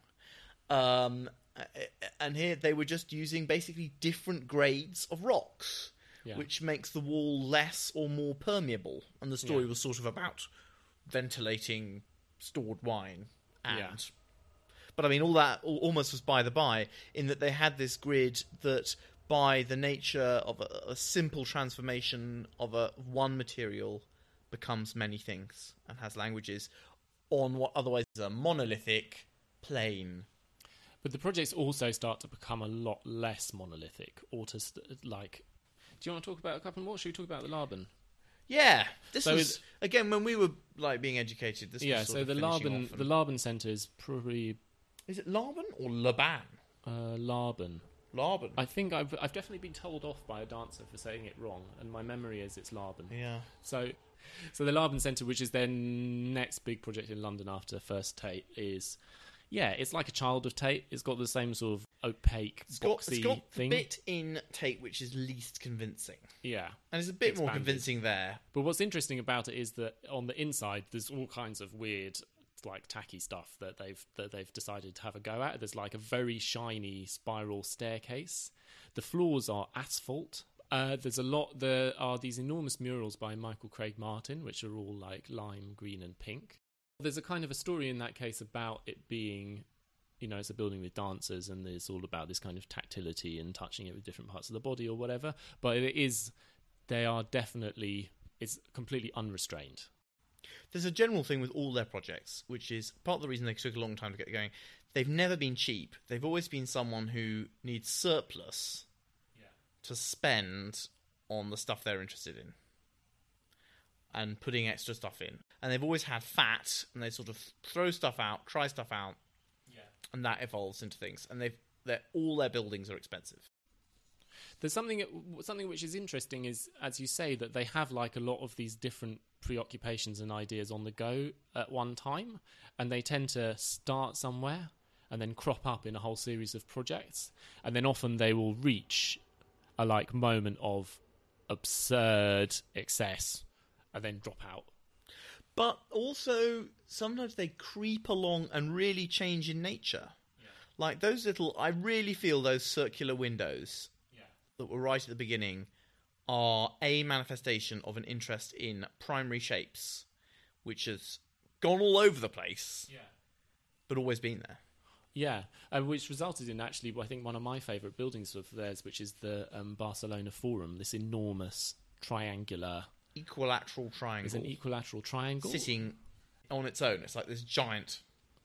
And here they were just using basically different grades of rocks, which makes the wall less or more permeable. And the story was sort of about ventilating stored wine. But I mean, all that almost was by the by, in that they had this grid that, by the nature of a simple transformation of one material, becomes many things and has languages on what otherwise is a monolithic plane. But the projects also start to become a lot less monolithic, or to like. Do you want to talk about a couple more? Should we talk about the Laban? Yeah, this was again when we were like being educated. This was so the Laban Centre is probably. Is it Laban or Laban? Laban. Laban. I think I've definitely been told off by a dancer for saying it wrong, and my memory is it's Laban. Yeah. So the Laban Centre, which is their next big project in London after First Tate, is. Yeah, it's like a child of Tate. It's got the same sort of opaque, boxy it's got thing. The bit in Tate which is least convincing. Yeah. And it's a bit more convincing there. But what's interesting about it is that on the inside, there's all kinds of weird, like tacky stuff that they've decided to have a go at. There's like a very shiny spiral staircase. The floors are asphalt. There are these enormous murals by Michael Craig Martin, which are all like lime, green and pink. There's a kind of a story in that case about it being, it's a building with dancers and it's all about this kind of tactility and touching it with different parts of the body or whatever. But it's completely unrestrained. There's a general thing with all their projects, which is part of the reason they took a long time to get going. They've never been cheap. They've always been someone who needs surplus to spend on the stuff they're interested in. And putting extra stuff in. And they've always had fat, and they sort of throw stuff out, try stuff out, and that evolves into things. And all their buildings are expensive. There's something which is interesting is, as you say, that they have like a lot of these different preoccupations and ideas on the go at one time, and they tend to start somewhere and then crop up in a whole series of projects, and then often they will reach a like moment of absurd excess and then drop out. But also, sometimes they creep along and really change in nature. Yeah. Like I really feel those circular windows that were right at the beginning are a manifestation of an interest in primary shapes, which has gone all over the place, but always been there. Yeah, which resulted in actually, I think, one of my favourite buildings of theirs, which is the Barcelona Forum, this enormous triangular... Equilateral triangle. It's an equilateral triangle. Sitting on its own. It's like this giant...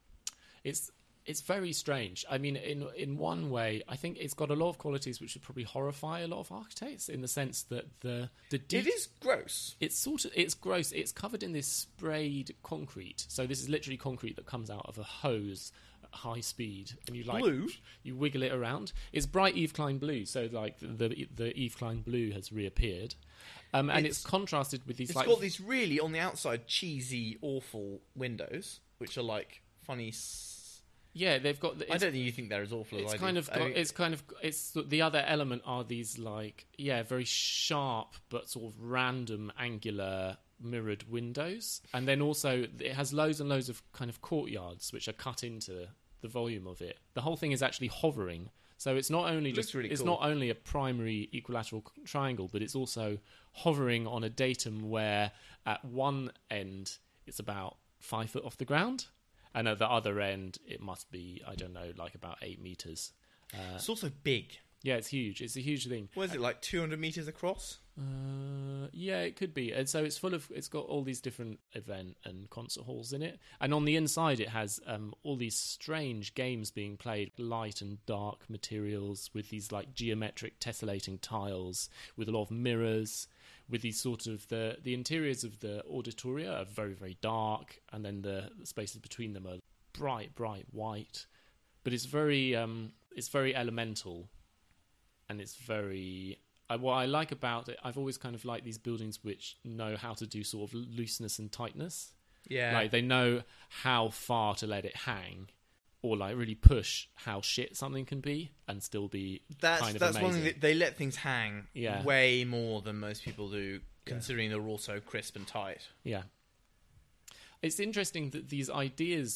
It's very strange. I mean, in one way, I think it's got a lot of qualities which would probably horrify a lot of architects, in the sense that it is gross. It's gross. It's covered in this sprayed concrete. So this is literally concrete that comes out of a hose at high speed, and you wiggle it around. It's bright Yves Klein blue, so like the Yves Klein blue has reappeared. And it's contrasted with these. It's got these really on the outside cheesy, awful windows, which are like funny. Yeah, they've got. I don't think you think they're as awful as I do. It's the other element are these very sharp but sort of random angular mirrored windows, and then also it has loads and loads of kind of courtyards which are cut into the volume of it. The whole thing is actually hovering, so it's not only not only a primary equilateral triangle, but it's also hovering on a datum where at one end it's about 5 foot off the ground. And at the other end, it must be, I don't know, like about 8 meters. It's also big. Yeah, it's huge. It's a huge thing. What is it, like 200 meters across? Yeah, it could be. And so it's got all these different event and concert halls in it. And on the inside, it has all these strange games being played, light and dark materials with these like geometric tessellating tiles, with a lot of mirrors, with these sort of the interiors of the auditoria are very, very dark, and then the spaces between them are bright white. But it's very elemental, and it's very. What I like about it, I've always kind of liked these buildings which know how to do sort of looseness and tightness. Yeah, like they know how far to let it hang, or like really push how shit something can be and still be kind of amazing. That's one thing, they let things hang Yeah. way more than most people do, considering they're all so crisp and tight. Yeah. It's interesting that these ideas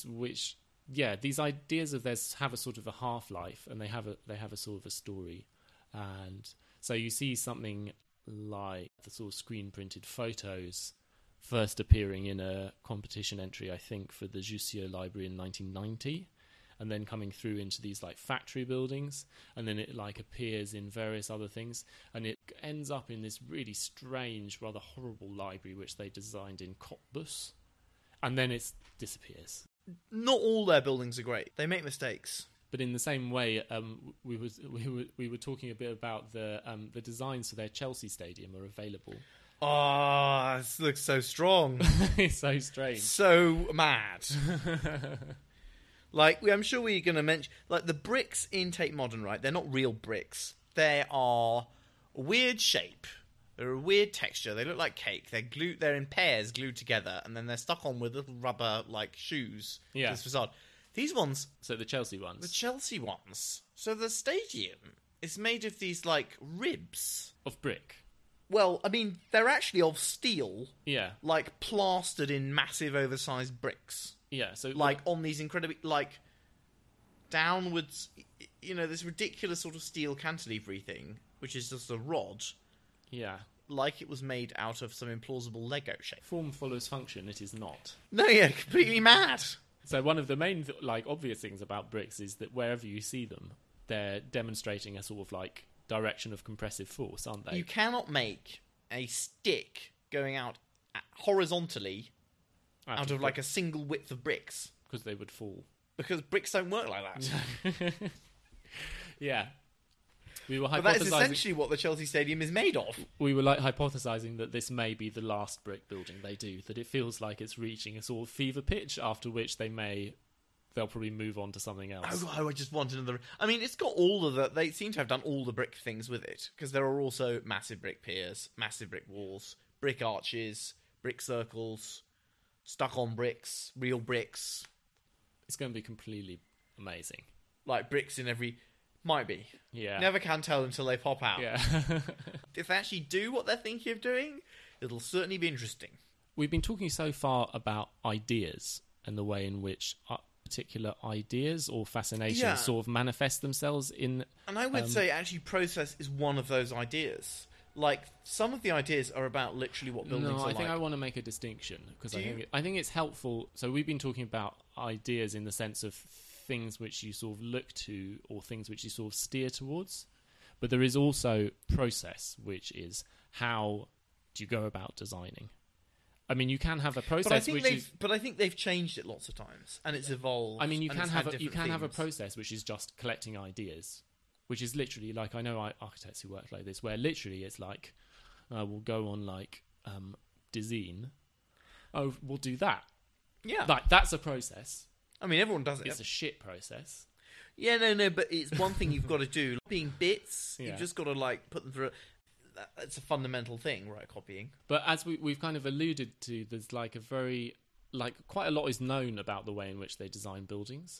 of theirs have a sort of a half-life, and they have a sort of a story. And so you see something like the sort of screen-printed photos first appearing in a competition entry, I think, for the Jussieu Library in 1990. And then coming through into these like factory buildings, and then it like appears in various other things, and it ends up in this really strange, rather horrible library which they designed in Cottbus, and then it disappears. Not all their buildings are great. They make mistakes. But in the same way, we were talking a bit about the designs for their Chelsea stadium are available. Oh, this looks so strong. It's so strange, so mad. Like, I'm sure we're going to mention... Like, the bricks in Tate Modern, right? They're not real bricks. They are a weird shape. They're a weird texture. They look like cake. They're in pairs glued together, and then they're stuck on with little rubber, like, shoes. Yeah. This facade. These ones... So the Chelsea ones. The Chelsea ones. So the stadium is made of these, like, ribs. Of brick. Well, I mean, they're actually of steel. Yeah. Like, plastered in massive, oversized bricks. Yeah, so like on these incredibly like downwards, this ridiculous sort of steel cantilever thing, which is just a rod. Yeah, like it was made out of some implausible Lego shape. Form follows function. It is not. No, yeah, completely mad. So one of the main obvious things about bricks is that wherever you see them, they're demonstrating a sort of like direction of compressive force, aren't they? You cannot make a stick going out horizontally out of like a single width of bricks. Because they would fall. Because bricks don't work like that. Yeah. We were but that is essentially what the Chelsea Stadium is made of. We were like hypothesising that this may be the last brick building they do, that it feels like it's reaching a sort of fever pitch, after which they'll probably move on to something else. Oh, I just want another... I mean, it's got all of the... They seem to have done all the brick things with it, because there are also massive brick piers, massive brick walls, brick arches, brick circles... Stuck on bricks, real bricks. It's going to be completely amazing. Like bricks in every... Might be. Yeah. Never can tell until they pop out. Yeah. If they actually do what they're thinking of doing, it'll certainly be interesting. We've been talking so far about ideas and the way in which particular ideas or fascinations sort of manifest themselves in... And I would say actually process is one of those ideas. Like, some of the ideas are about literally what buildings are like. No, I think I want to make a distinction, because I think it's helpful. So we've been talking about ideas in the sense of things which you sort of look to or things which you sort of steer towards. But there is also process, which is how do you go about designing. I mean, you can have a process, but I think they've changed it lots of times, and it's evolved. I mean, you and can it's had different have a themes. process which is just collecting ideas, which is literally like, I know architects who work like this, where literally it's like, we'll go on like design. Oh, we'll do that. Yeah, Like that's a process. I mean, everyone does it. It's a shit process. Yeah, no, but it's one thing you've got to do. Being bits, Yeah. you've just got to like put them through. That's a fundamental thing, right? Copying. But as we've kind of alluded to, there's like quite a lot is known about the way in which they design buildings,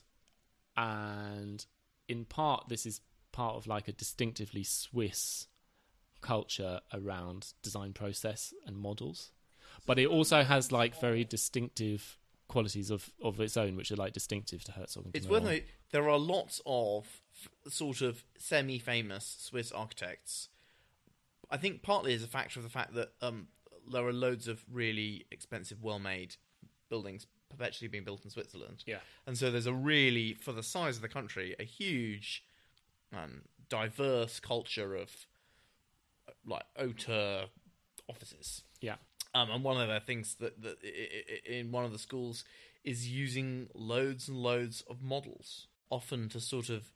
and in part this is part of like a distinctively Swiss culture around design process and models. But it also has like very distinctive qualities of its own, which are like distinctive to Herzog and de It's worth Meuron. noting there are lots of sort of semi-famous Swiss architects. I think partly as a factor of the fact that there are loads of really expensive, well-made buildings perpetually being built in Switzerland. Yeah. And so there's a really, for the size of the country, a huge, diverse culture of like auteur offices. Yeah. And one of the things that in one of the schools is using loads and loads of models, often to sort of,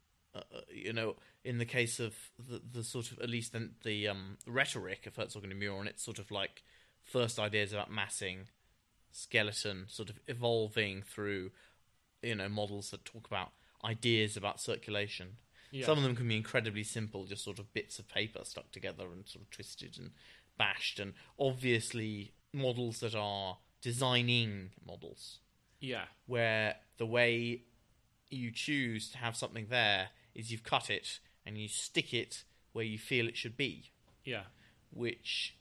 in the case of the sort of, at least the rhetoric of Herzog and de Meuron, it's sort of like first ideas about massing, skeleton, sort of evolving through, models that talk about ideas about circulation. Yeah. Some of them can be incredibly simple, just sort of bits of paper stuck together and sort of twisted and bashed, and obviously models that are designing models, Yeah. where the way you choose to have something there is you've cut it and you stick it where you feel it should be, Yeah. which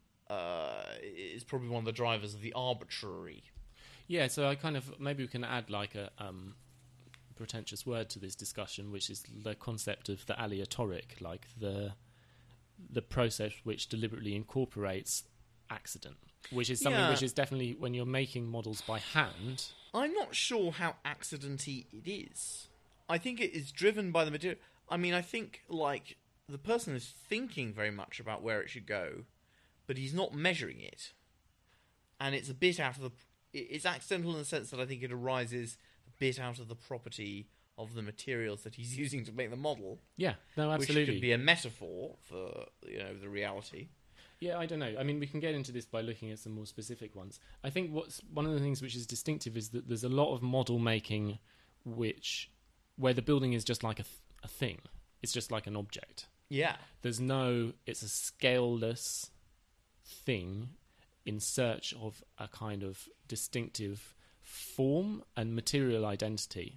is probably one of the drivers of the arbitrary. Yeah, so I kind of, maybe we can add like a pretentious word to this discussion, which is the concept of the aleatoric, like the process which deliberately incorporates accident, which is something Yeah. which is definitely, when you're making models by hand. I'm not sure how accidenty it is. I think it is driven by the material. I mean, I think, like, the person is thinking very much about where it should go, but he's not measuring it. And it's a bit out of the... It's accidental in the sense that I think it arises a bit out of the property of the materials that he's using to make the model. Yeah, no, absolutely. Which could be a metaphor for, the reality. Yeah, I don't know. I mean, we can get into this by looking at some more specific ones. I think one of the things which is distinctive is that there's a lot of model making where the building is just like a thing. It's just like an object. Yeah. It's a scaleless thing in search of a kind of distinctive form and material identity.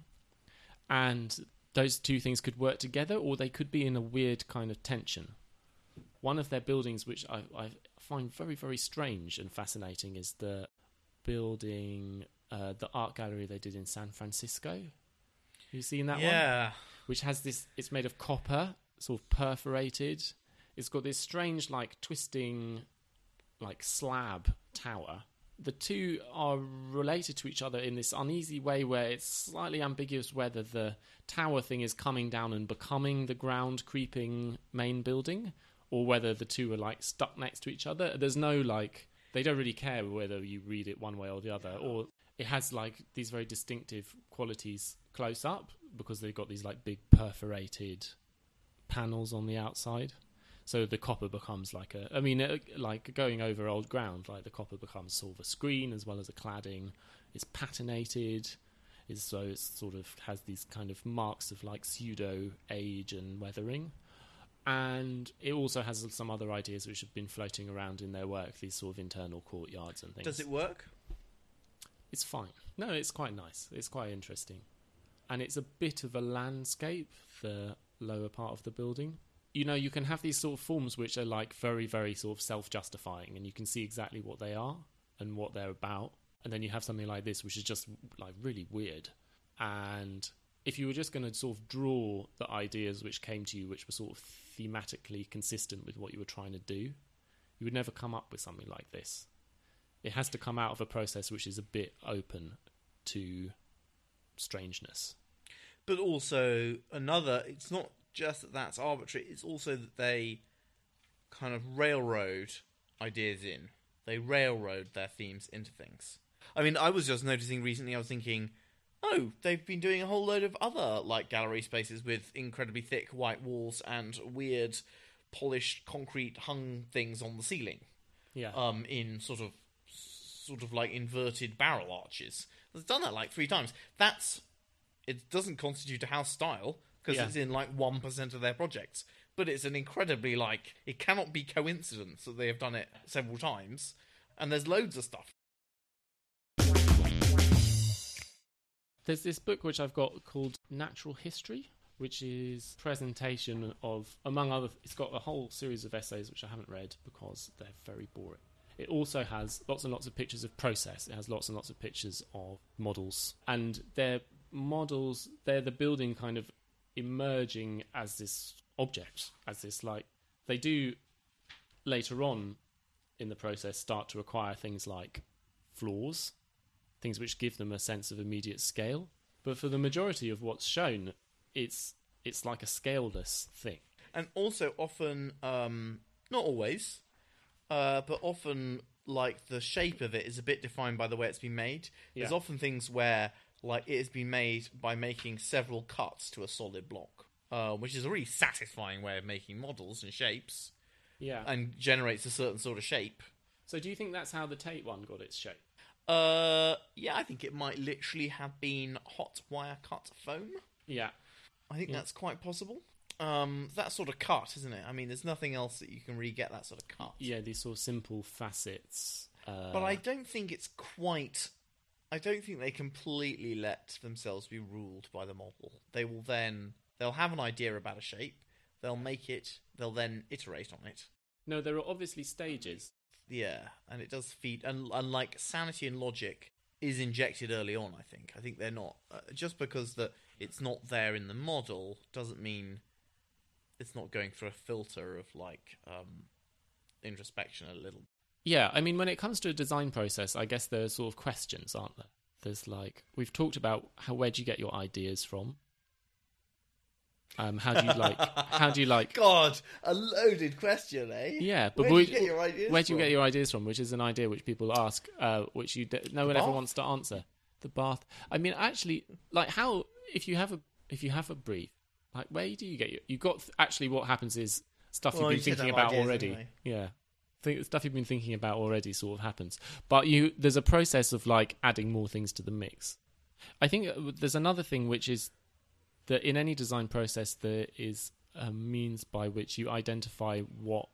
And those two things could work together, or they could be in a weird kind of tension. One of their buildings, which I find very, very strange and fascinating, is the building, the art gallery they did in San Francisco. You seen that one? Yeah. Which has this, it's made of copper, sort of perforated. It's got this strange, like, twisting, like, slab tower. The two are related to each other in this uneasy way where it's slightly ambiguous whether the tower thing is coming down and becoming the ground creeping main building, or whether the two are, like, stuck next to each other. There's no, like, they don't really care whether you read it one way or the other, or it has, like, these very distinctive qualities close up because they've got these, like, big perforated panels on the outside. So the copper becomes like like going over old ground, like the copper becomes sort of a screen as well as a cladding. It's patinated, so it sort of has these kind of marks of like pseudo age and weathering. And it also has some other ideas which have been floating around in their work, these sort of internal courtyards and things. Does it work? It's fine. No, it's quite nice. It's quite interesting. And it's a bit of a landscape, the lower part of the building. You know, you can have these sort of forms which are like very, very sort of self-justifying, and you can see exactly what they are and what they're about. And then you have something like this, which is just like really weird. And if you were just going to sort of draw the ideas which came to you, which were sort of thematically consistent with what you were trying to do, you would never come up with something like this. It has to come out of a process which is a bit open to strangeness. But also it's not just that that's arbitrary, it's also that they kind of railroad ideas in. They railroad their themes into things. I mean, I was just noticing recently, I was thinking, oh, they've been doing a whole load of other, like, gallery spaces with incredibly thick white walls and weird polished concrete hung things on the ceiling. Yeah. In sort of like inverted barrel arches. They've done that like 3 times. It doesn't constitute a house style, because it's in like 1% of their projects. But it's an incredibly, like, it cannot be coincidence that they have done it several times. And there's loads of stuff. There's this book which I've got called Natural History, which is presentation of, among other, it's got a whole series of essays which I haven't read because they're very boring. It also has lots and lots of pictures of process. It has lots and lots of pictures of models. And they're models, they're the building kind of emerging as this object, as this, like, they do later on in the process start to acquire things like floors, things which give them a sense of immediate scale. But for the majority of what's shown, it's like a scaleless thing. And also often, not always, but often, like, the shape of it is a bit defined by the way it's been made. Yeah. There's often things where, like, it has been made by making several cuts to a solid block, which is a really satisfying way of making models and shapes. Yeah. And generates a certain sort of shape. So do you think that's how the Tate one got its shape? Yeah, I think it might literally have been hot wire cut foam. Yeah. I think that's quite possible. That sort of cut, isn't it? I mean, there's nothing else that you can really get that sort of cut. Yeah, these sort of simple facets. But I don't think it's quite... I don't think they completely let themselves be ruled by the model. They'll have an idea about a shape, they'll make it, they'll then iterate on it. No, there are obviously stages. Yeah, and it does feed... And like, sanity and logic is injected early on, I think. I think they're not... just because it's not there in the model doesn't mean it's not going through a filter of, like, introspection a little. Yeah, I mean, when it comes to a design process, I guess there are sort of questions, aren't there? There's, like... We've talked about where do you get your ideas from? How do you like... God, a loaded question, eh? Yeah, but where do you get your ideas where do you get your ideas from? Which is an idea which people ask, which no one ever wants to answer. The bath. I mean, actually, like, how if you have a brief, like, where do you get you got actually what happens is stuff you've been thinking about already. Anyway. Yeah, stuff you've been thinking about already sort of happens, but there's a process of, like, adding more things to the mix. I think there's another thing which is that in any design process there is a means by which you identify what's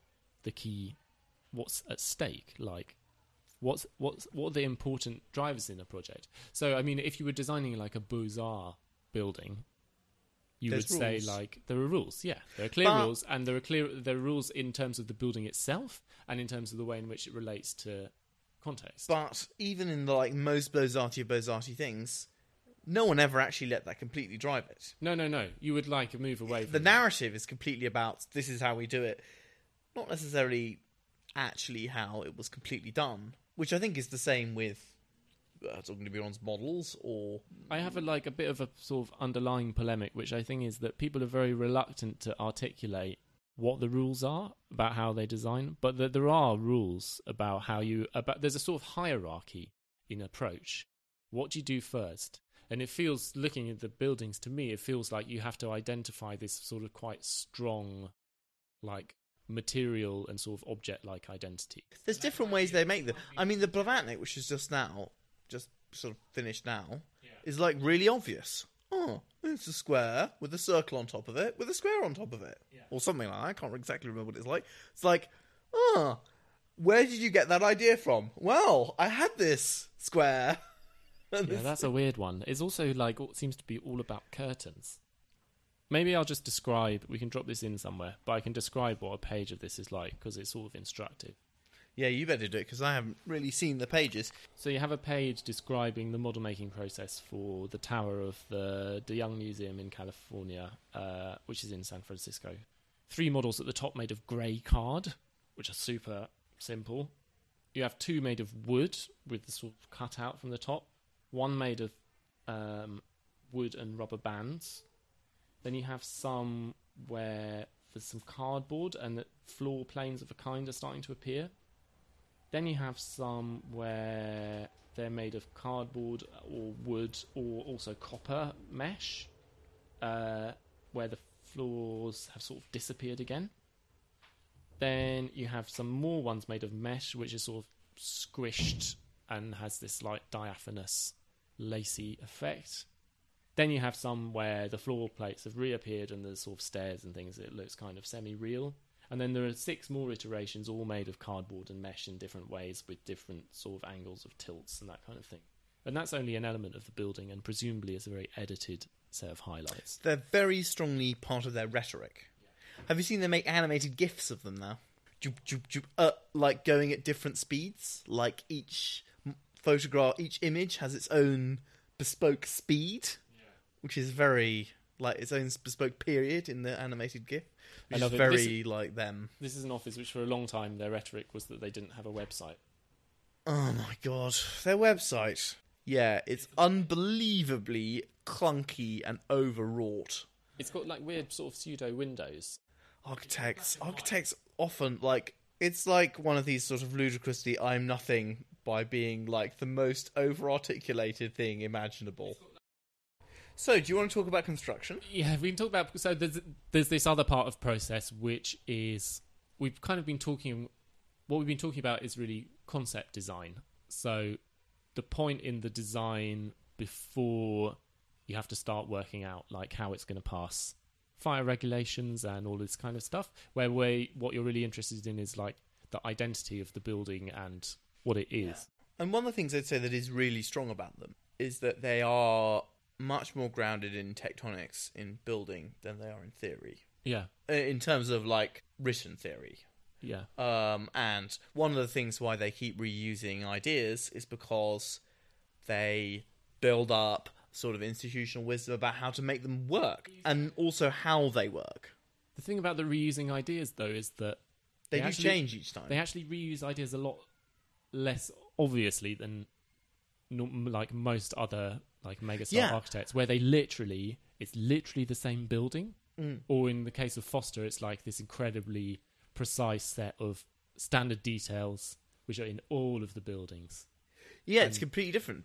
at stake, like what are the important drivers in a project. So, I mean, if you were designing, like, a Beaux-Arts building, would say, like, there are rules. Yeah, there are clear rules, and there are rules in terms of the building itself and in terms of the way in which it relates to context. But even in the, like, most Beaux-Arts things, no one ever actually let that completely drive it. No. You would, like, move away from the narrative is completely about this is how we do it, not necessarily actually how it was completely done, which I think is the same with talking to Bjorn's models. Or I have a bit of a sort of underlying polemic, which I think is that people are very reluctant to articulate what the rules are about how they design, but that there are rules about there's a sort of hierarchy in approach. What do you do first? And it feels, looking at the buildings, to me, it feels like you have to identify this sort of quite strong, like, material and sort of object-like identity. There's different ways they make them. I mean, the Blavatnik, which is just sort of finished now, is, like, really obvious. Oh, it's a square with a circle on top of it, with a square on top of it. Yeah. Or something like that. I can't exactly remember what it's like. It's like, where did you get that idea from? Well, I had this square. Yeah, that's a weird one. It's also, like, it seems to be all about curtains. Maybe I'll just describe, we can drop this in somewhere, but I can describe what a page of this is like, because it's sort of instructive. Yeah, you better do it, because I haven't really seen the pages. So you have a page describing the model-making process for the tower of the De Young Museum in California, which is in San Francisco. 3 models at the top made of grey card, which are super simple. You have 2 made of wood, with the sort of cutout from the top. 1 made of wood and rubber bands. Then you have some where there's some cardboard and the floor planes of a kind are starting to appear. Then you have some where they're made of cardboard or wood or also copper mesh, where the floors have sort of disappeared again. Then you have some more ones made of mesh, which is sort of squished and has this like diaphanous, lacy effect. Then you have some where the floor plates have reappeared and there's sort of stairs and things. It looks kind of semi-real. And then there are 6 more iterations, all made of cardboard and mesh in different ways with different sort of angles of tilts and that kind of thing. And that's only an element of the building and presumably is a very edited set of highlights. They're very strongly part of their rhetoric. Have you seen them make animated GIFs of them now? Like going at different speeds. Like each photograph, each image has its own bespoke speed, which is very like its own bespoke period in the animated GIF. Which is very like them. This is an office which for a long time their rhetoric was that they didn't have a website. Oh my god, their website. Yeah, it's unbelievably clunky and overwrought. It's got like weird sort of pseudo windows. Architects often like it's like one of these sort of ludicrously I'm nothing by being like the most over-articulated thing imaginable. So, do you want to talk about construction? Yeah, we can talk about. So there's this other part of process which is we've kind of been talking. What we've been talking about is really concept design. So the point in the design before you have to start working out like how it's going to pass fire regulations and all this kind of stuff. Where what you're really interested in is like the identity of the building and what it is. Yeah. And one of the things I'd say that is really strong about them is that they are much more grounded in tectonics in building than they are in theory. Yeah. In terms of like written theory. Yeah. And one of the things why they keep reusing ideas is because they build up sort of institutional wisdom about how to make them work and also how they work. The thing about the reusing ideas, though, is that they do change each time. They actually reuse ideas a lot less obviously than like most other like megastar architects, where it's literally the same building. Or in the case of Foster, it's like this incredibly precise set of standard details which are in all of the buildings. Yeah, it's completely different.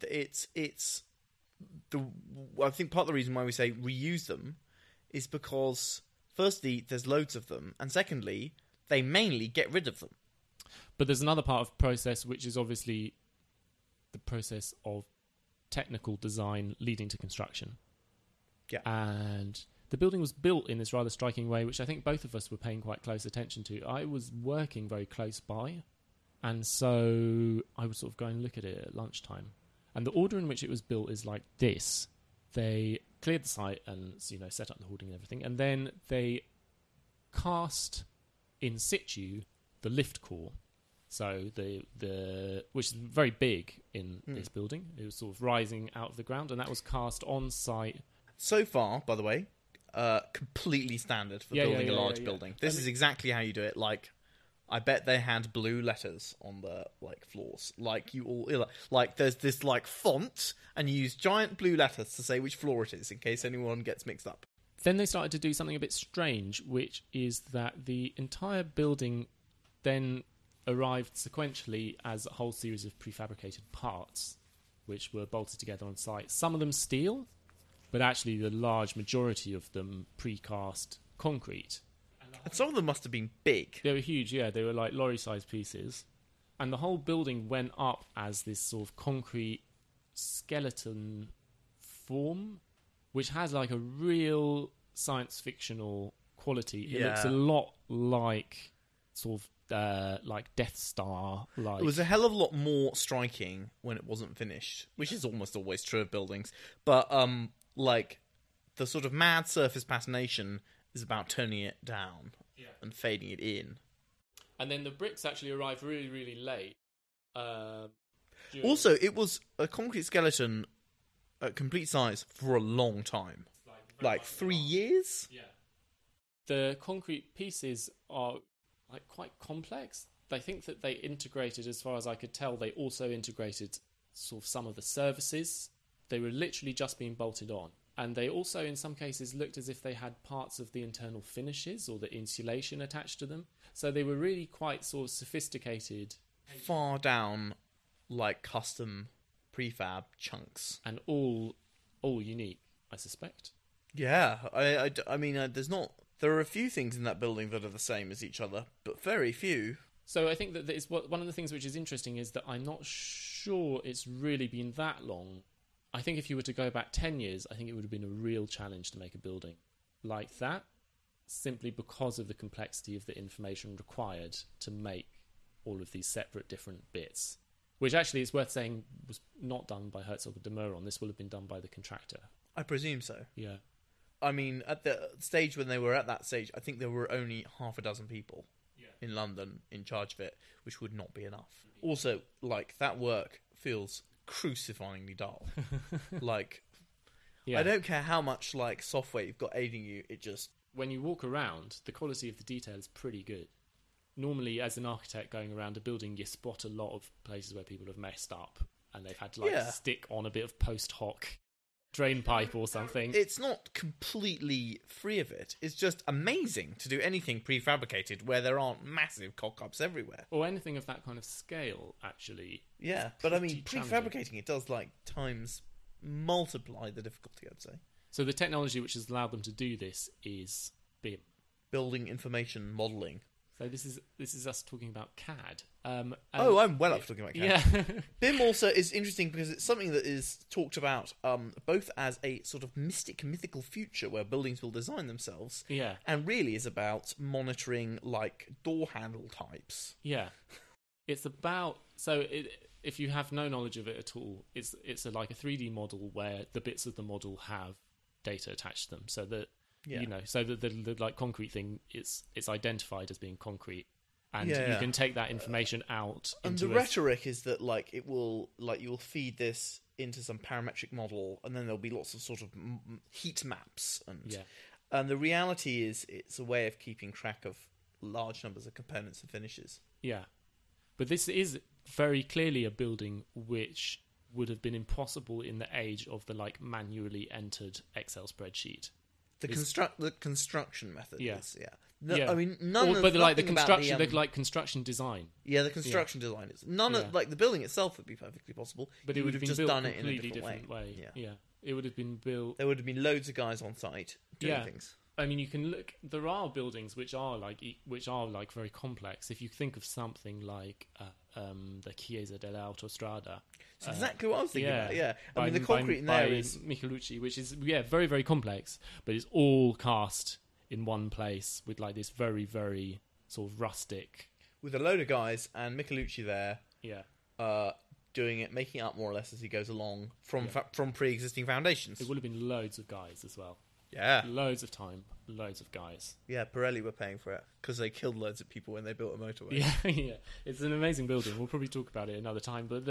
I think part of the reason why we say reuse them is because firstly, there's loads of them, and secondly, they mainly get rid of them. But there's another part of process which is obviously the process of technical design leading to construction. Yeah. And the building was built in this rather striking way, which I think both of us were paying quite close attention to. I was working very close by, and so I would sort of go and look at it at lunchtime. And the order in which it was built is like this. They cleared the site and set up the hoarding and everything, and then they cast in situ the lift core. So the which is very big in this building. It was sort of rising out of the ground, and that was cast on site. So far, by the way, completely standard for building a large building. This is exactly how you do it. Like, I bet they had blue letters on the floors. There's this font, and you use giant blue letters to say which floor it is in case anyone gets mixed up. Then they started to do something a bit strange, which is that the entire building then arrived sequentially as a whole series of prefabricated parts, which were bolted together on site. Some of them steel, but actually the large majority of them precast concrete. And some of them must have been big. They were huge, yeah. They were like lorry-sized pieces. And the whole building went up as this sort of concrete skeleton form, which has like a real science fictional quality. It looks a lot like sort of like Death Star. Like it was a hell of a lot more striking when it wasn't finished, which is almost always true of buildings. But like the sort of mad surface patination is about turning it down and fading it in. And then the bricks actually arrived really, really late. Also, it was a concrete skeleton at complete size for a long time. Like 3 years? Yeah. The concrete pieces are like quite complex. I think that they integrated, as far as I could tell, they also integrated sort of some of the services. They were literally just being bolted on. And they also, in some cases, looked as if they had parts of the internal finishes or the insulation attached to them. So they were really quite sort of sophisticated. Far down, like custom prefab chunks. And all unique, I suspect. Yeah, I mean, there's not... There are a few things in that building that are the same as each other, but very few. So I think that it's one of the things which is interesting is that I'm not sure it's really been that long. I think if you were to go back 10 years, I think it would have been a real challenge to make a building like that, simply because of the complexity of the information required to make all of these separate different bits, which actually is worth saying was not done by Herzog de Meuron. This will have been done by the contractor. I presume so. Yeah. I mean, at the stage when they were at that stage, I think there were only half a dozen people in London in charge of it, which would not be enough. Also, like, that work feels crucifyingly dull. Like, Yeah. I don't care how much, like, software you've got aiding you, it just... When you walk around, the quality of the detail is pretty good. Normally, as an architect going around a building, you spot a lot of places where people have messed up and they've had to, like, stick on a bit of post hoc drain pipe or something. It's not completely free of it. It's just amazing to do anything prefabricated where there aren't massive cock-ups everywhere. Or anything of that kind of scale, actually. Yeah, but I mean, pretty prefabricating it does, like, times multiply the difficulty, I'd say. So the technology which has allowed them to do this is BIM. Building information modelling. So this is us talking about CAD. I'm well up for talking about CAD. Yeah. BIM also is interesting because it's something that is talked about both as a sort of mythical future where buildings will design themselves, and really is about monitoring, like, door handle types. Yeah. It's about... if you have no knowledge of it at all, it's like a 3D model where the bits of the model have data attached to them, so that the like concrete thing it's identified as being concrete, and you can take that information out. And the rhetoric is that, like, it will, like, you will feed this into some parametric model, and then there'll be lots of sort of heat maps, and the reality is it's a way of keeping track of large numbers of components and finishes. Yeah, but this is very clearly a building which would have been impossible in the age of the, like, manually entered Excel spreadsheet. The construction method is, I mean, construction design. Yeah, the construction design is of, like, the building itself would be perfectly possible, but it would have just built done it in a completely different way. Yeah, it would have been built. There would have been loads of guys on site doing things. I mean, you can look. There are buildings which are like very complex. If you think of something like the Chiesa dell'Autostrada, it's exactly what I was thinking about. Yeah, I mean, the concrete in there is Michelucci, which is very, very complex, but it's all cast in one place with, like, this very, very sort of rustic, with a load of guys and Michelucci there. Doing it, making it up more or less as he goes along from pre-existing foundations. It would have been loads of guys as well. Yeah. Loads of time, loads of guys. Yeah, Pirelli were paying for it because they killed loads of people when they built a motorway. Yeah. It's an amazing building. We'll probably talk about it another time. But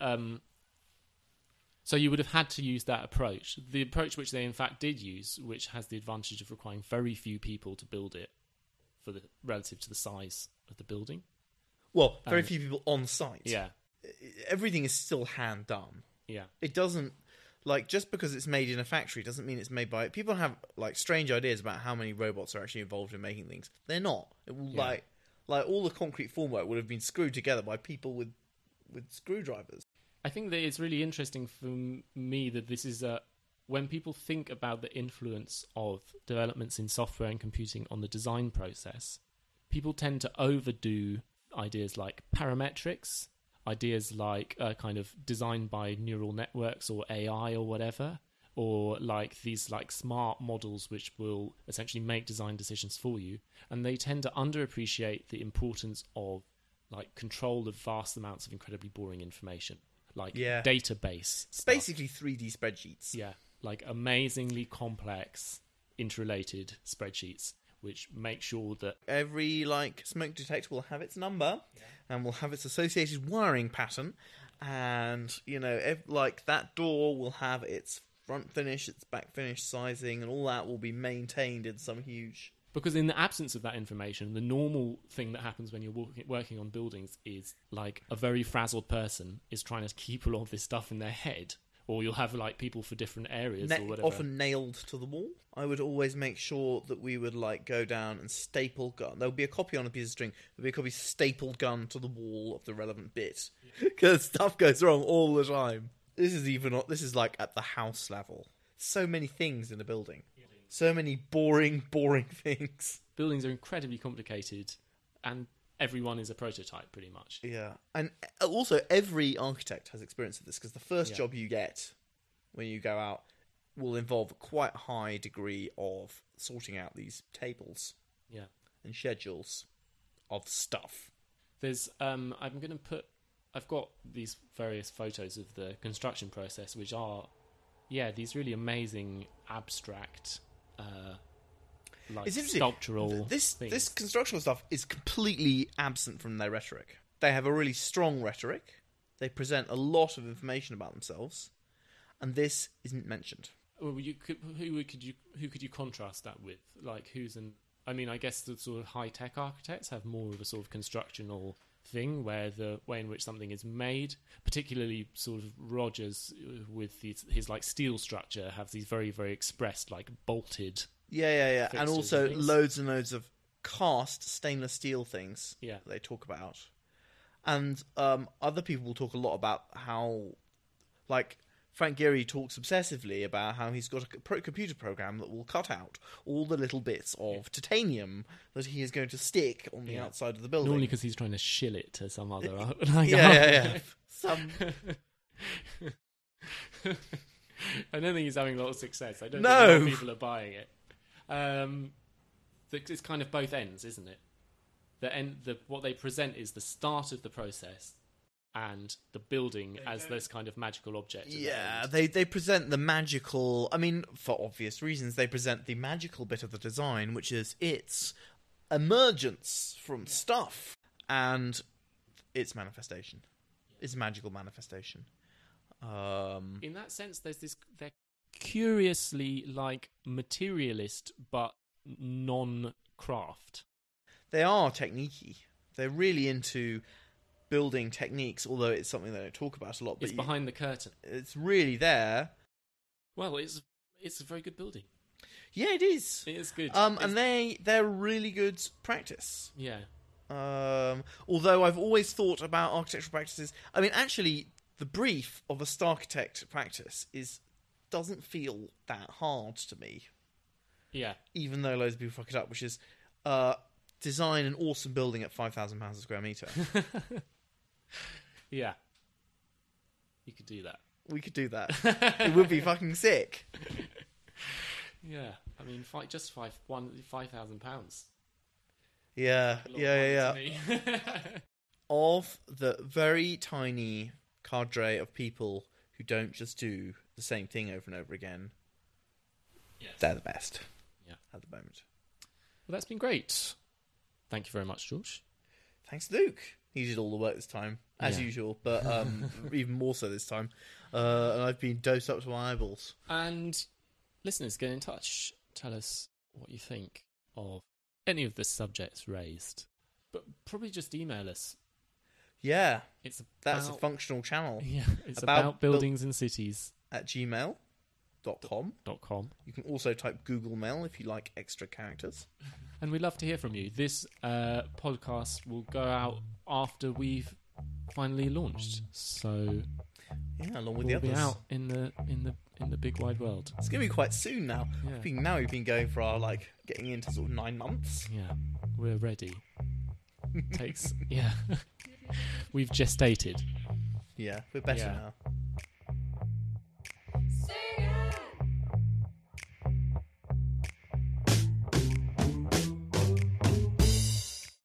so you would have had to use that approach. The approach which they in fact did use, which has the advantage of requiring very few people to build it relative to the size of the building. Well, very few people on site. Yeah. Everything is still hand done. Yeah. It doesn't... Like, just because it's made in a factory doesn't mean it's made by... People have, like, strange ideas about how many robots are actually involved in making things. They're not. Like, all the concrete formwork would have been screwed together by people with screwdrivers. I think that it's really interesting for me that this is when people think about the influence of developments in software and computing on the design process, people tend to overdo ideas like parametrics, ideas like kind of design by neural networks or AI or whatever, or like these like smart models which will essentially make design decisions for you. And they tend to underappreciate the importance of, like, control of vast amounts of incredibly boring information, like database stuff. Basically 3D spreadsheets. Yeah, like amazingly complex, interrelated spreadsheets, which make sure that every, like, smoke detector will have its number and will have its associated wiring pattern, and, you know, like, that door will have its front finish, its back finish sizing, and all that will be maintained in some huge... Because in the absence of that information, the normal thing that happens when you're working on buildings is, like, a very frazzled person is trying to keep all of this stuff in their head or you'll have like people for different areas or whatever. Often nailed to the wall. I would always make sure that we would like go down and staple gun. There would be a copy on a piece of string. There would be a copy stapled gun to the wall of the relevant bit, because stuff goes wrong all the time. This is like at the house level. So many things in a building. So many boring things. Buildings are incredibly complicated, and everyone is a prototype, pretty much. Yeah, and also every architect has experience of this, because the first job you get when you go out will involve a quite high degree of sorting out these tables and schedules of stuff. There's I've got these various photos of the construction process, which are these really amazing abstract like sculptural this things. constructional stuff is completely absent from their rhetoric. They have a really strong rhetoric. They present a lot of information about themselves, and this isn't mentioned. Well, who could you contrast that with? Like, I mean, I guess the sort of high-tech architects have more of a sort of constructional thing, where the way in which something is made, particularly sort of Rogers with his like steel structure, have these very, very expressed, like bolted. Yeah. And also and loads and loads of cast stainless steel things that they talk about. And other people will talk a lot about how, like, Frank Gehry talks obsessively about how he's got a computer program that will cut out all the little bits of titanium that he is going to stick on the outside of the building. Normally because he's trying to shill it to some other... Yeah. I don't think he's having a lot of success. I don't think a lot of people are buying it. It's kind of both ends, isn't it? What they present is the start of the process and the building as this kind of magical object. Yeah, they present the magical... I mean, for obvious reasons, they present the magical bit of the design, which is its emergence from stuff and its manifestation. Its magical manifestation. In that sense, they're curiously like materialist, but non-craft. They are technique-y. They're really into building techniques, although it's something they don't talk about a lot. But it's behind the curtain. It's really there. Well, it's a very good building. Yeah, it is. It is good. And they're really good practice. Yeah. Although I've always thought about architectural practices. I mean, actually, the brief of a Starchitect practice doesn't feel that hard to me. Yeah. Even though loads of people fuck it up, which is design an awesome building at £5,000 a square metre. Yeah. You could do that. We could do that. It would be fucking sick. Yeah. I mean, just £5,000. Yeah. Of the very tiny cadre of people who don't just do the same thing over and over again, they're the best. Yeah. At the moment. Well, that's been great. Thank you very much, George. Thanks, Luke. He did all the work this time, as usual, but even more so this time. And I've been dosed up to my eyeballs. And listeners, get in touch. Tell us what you think of any of the subjects raised. But probably just email us. Yeah. That's a functional channel. Yeah, it's about buildings and cities. At gmail.com. You can also type Google Mail if you like extra characters. And we'd love to hear from you. This podcast will go out after we've finally launched. So along with the others. We'll be out in the big wide world. It's going to be quite soon now. Yeah. Now we've been going for our getting into sort of 9 months. Yeah, we're ready. We've gestated. Yeah, we're better now.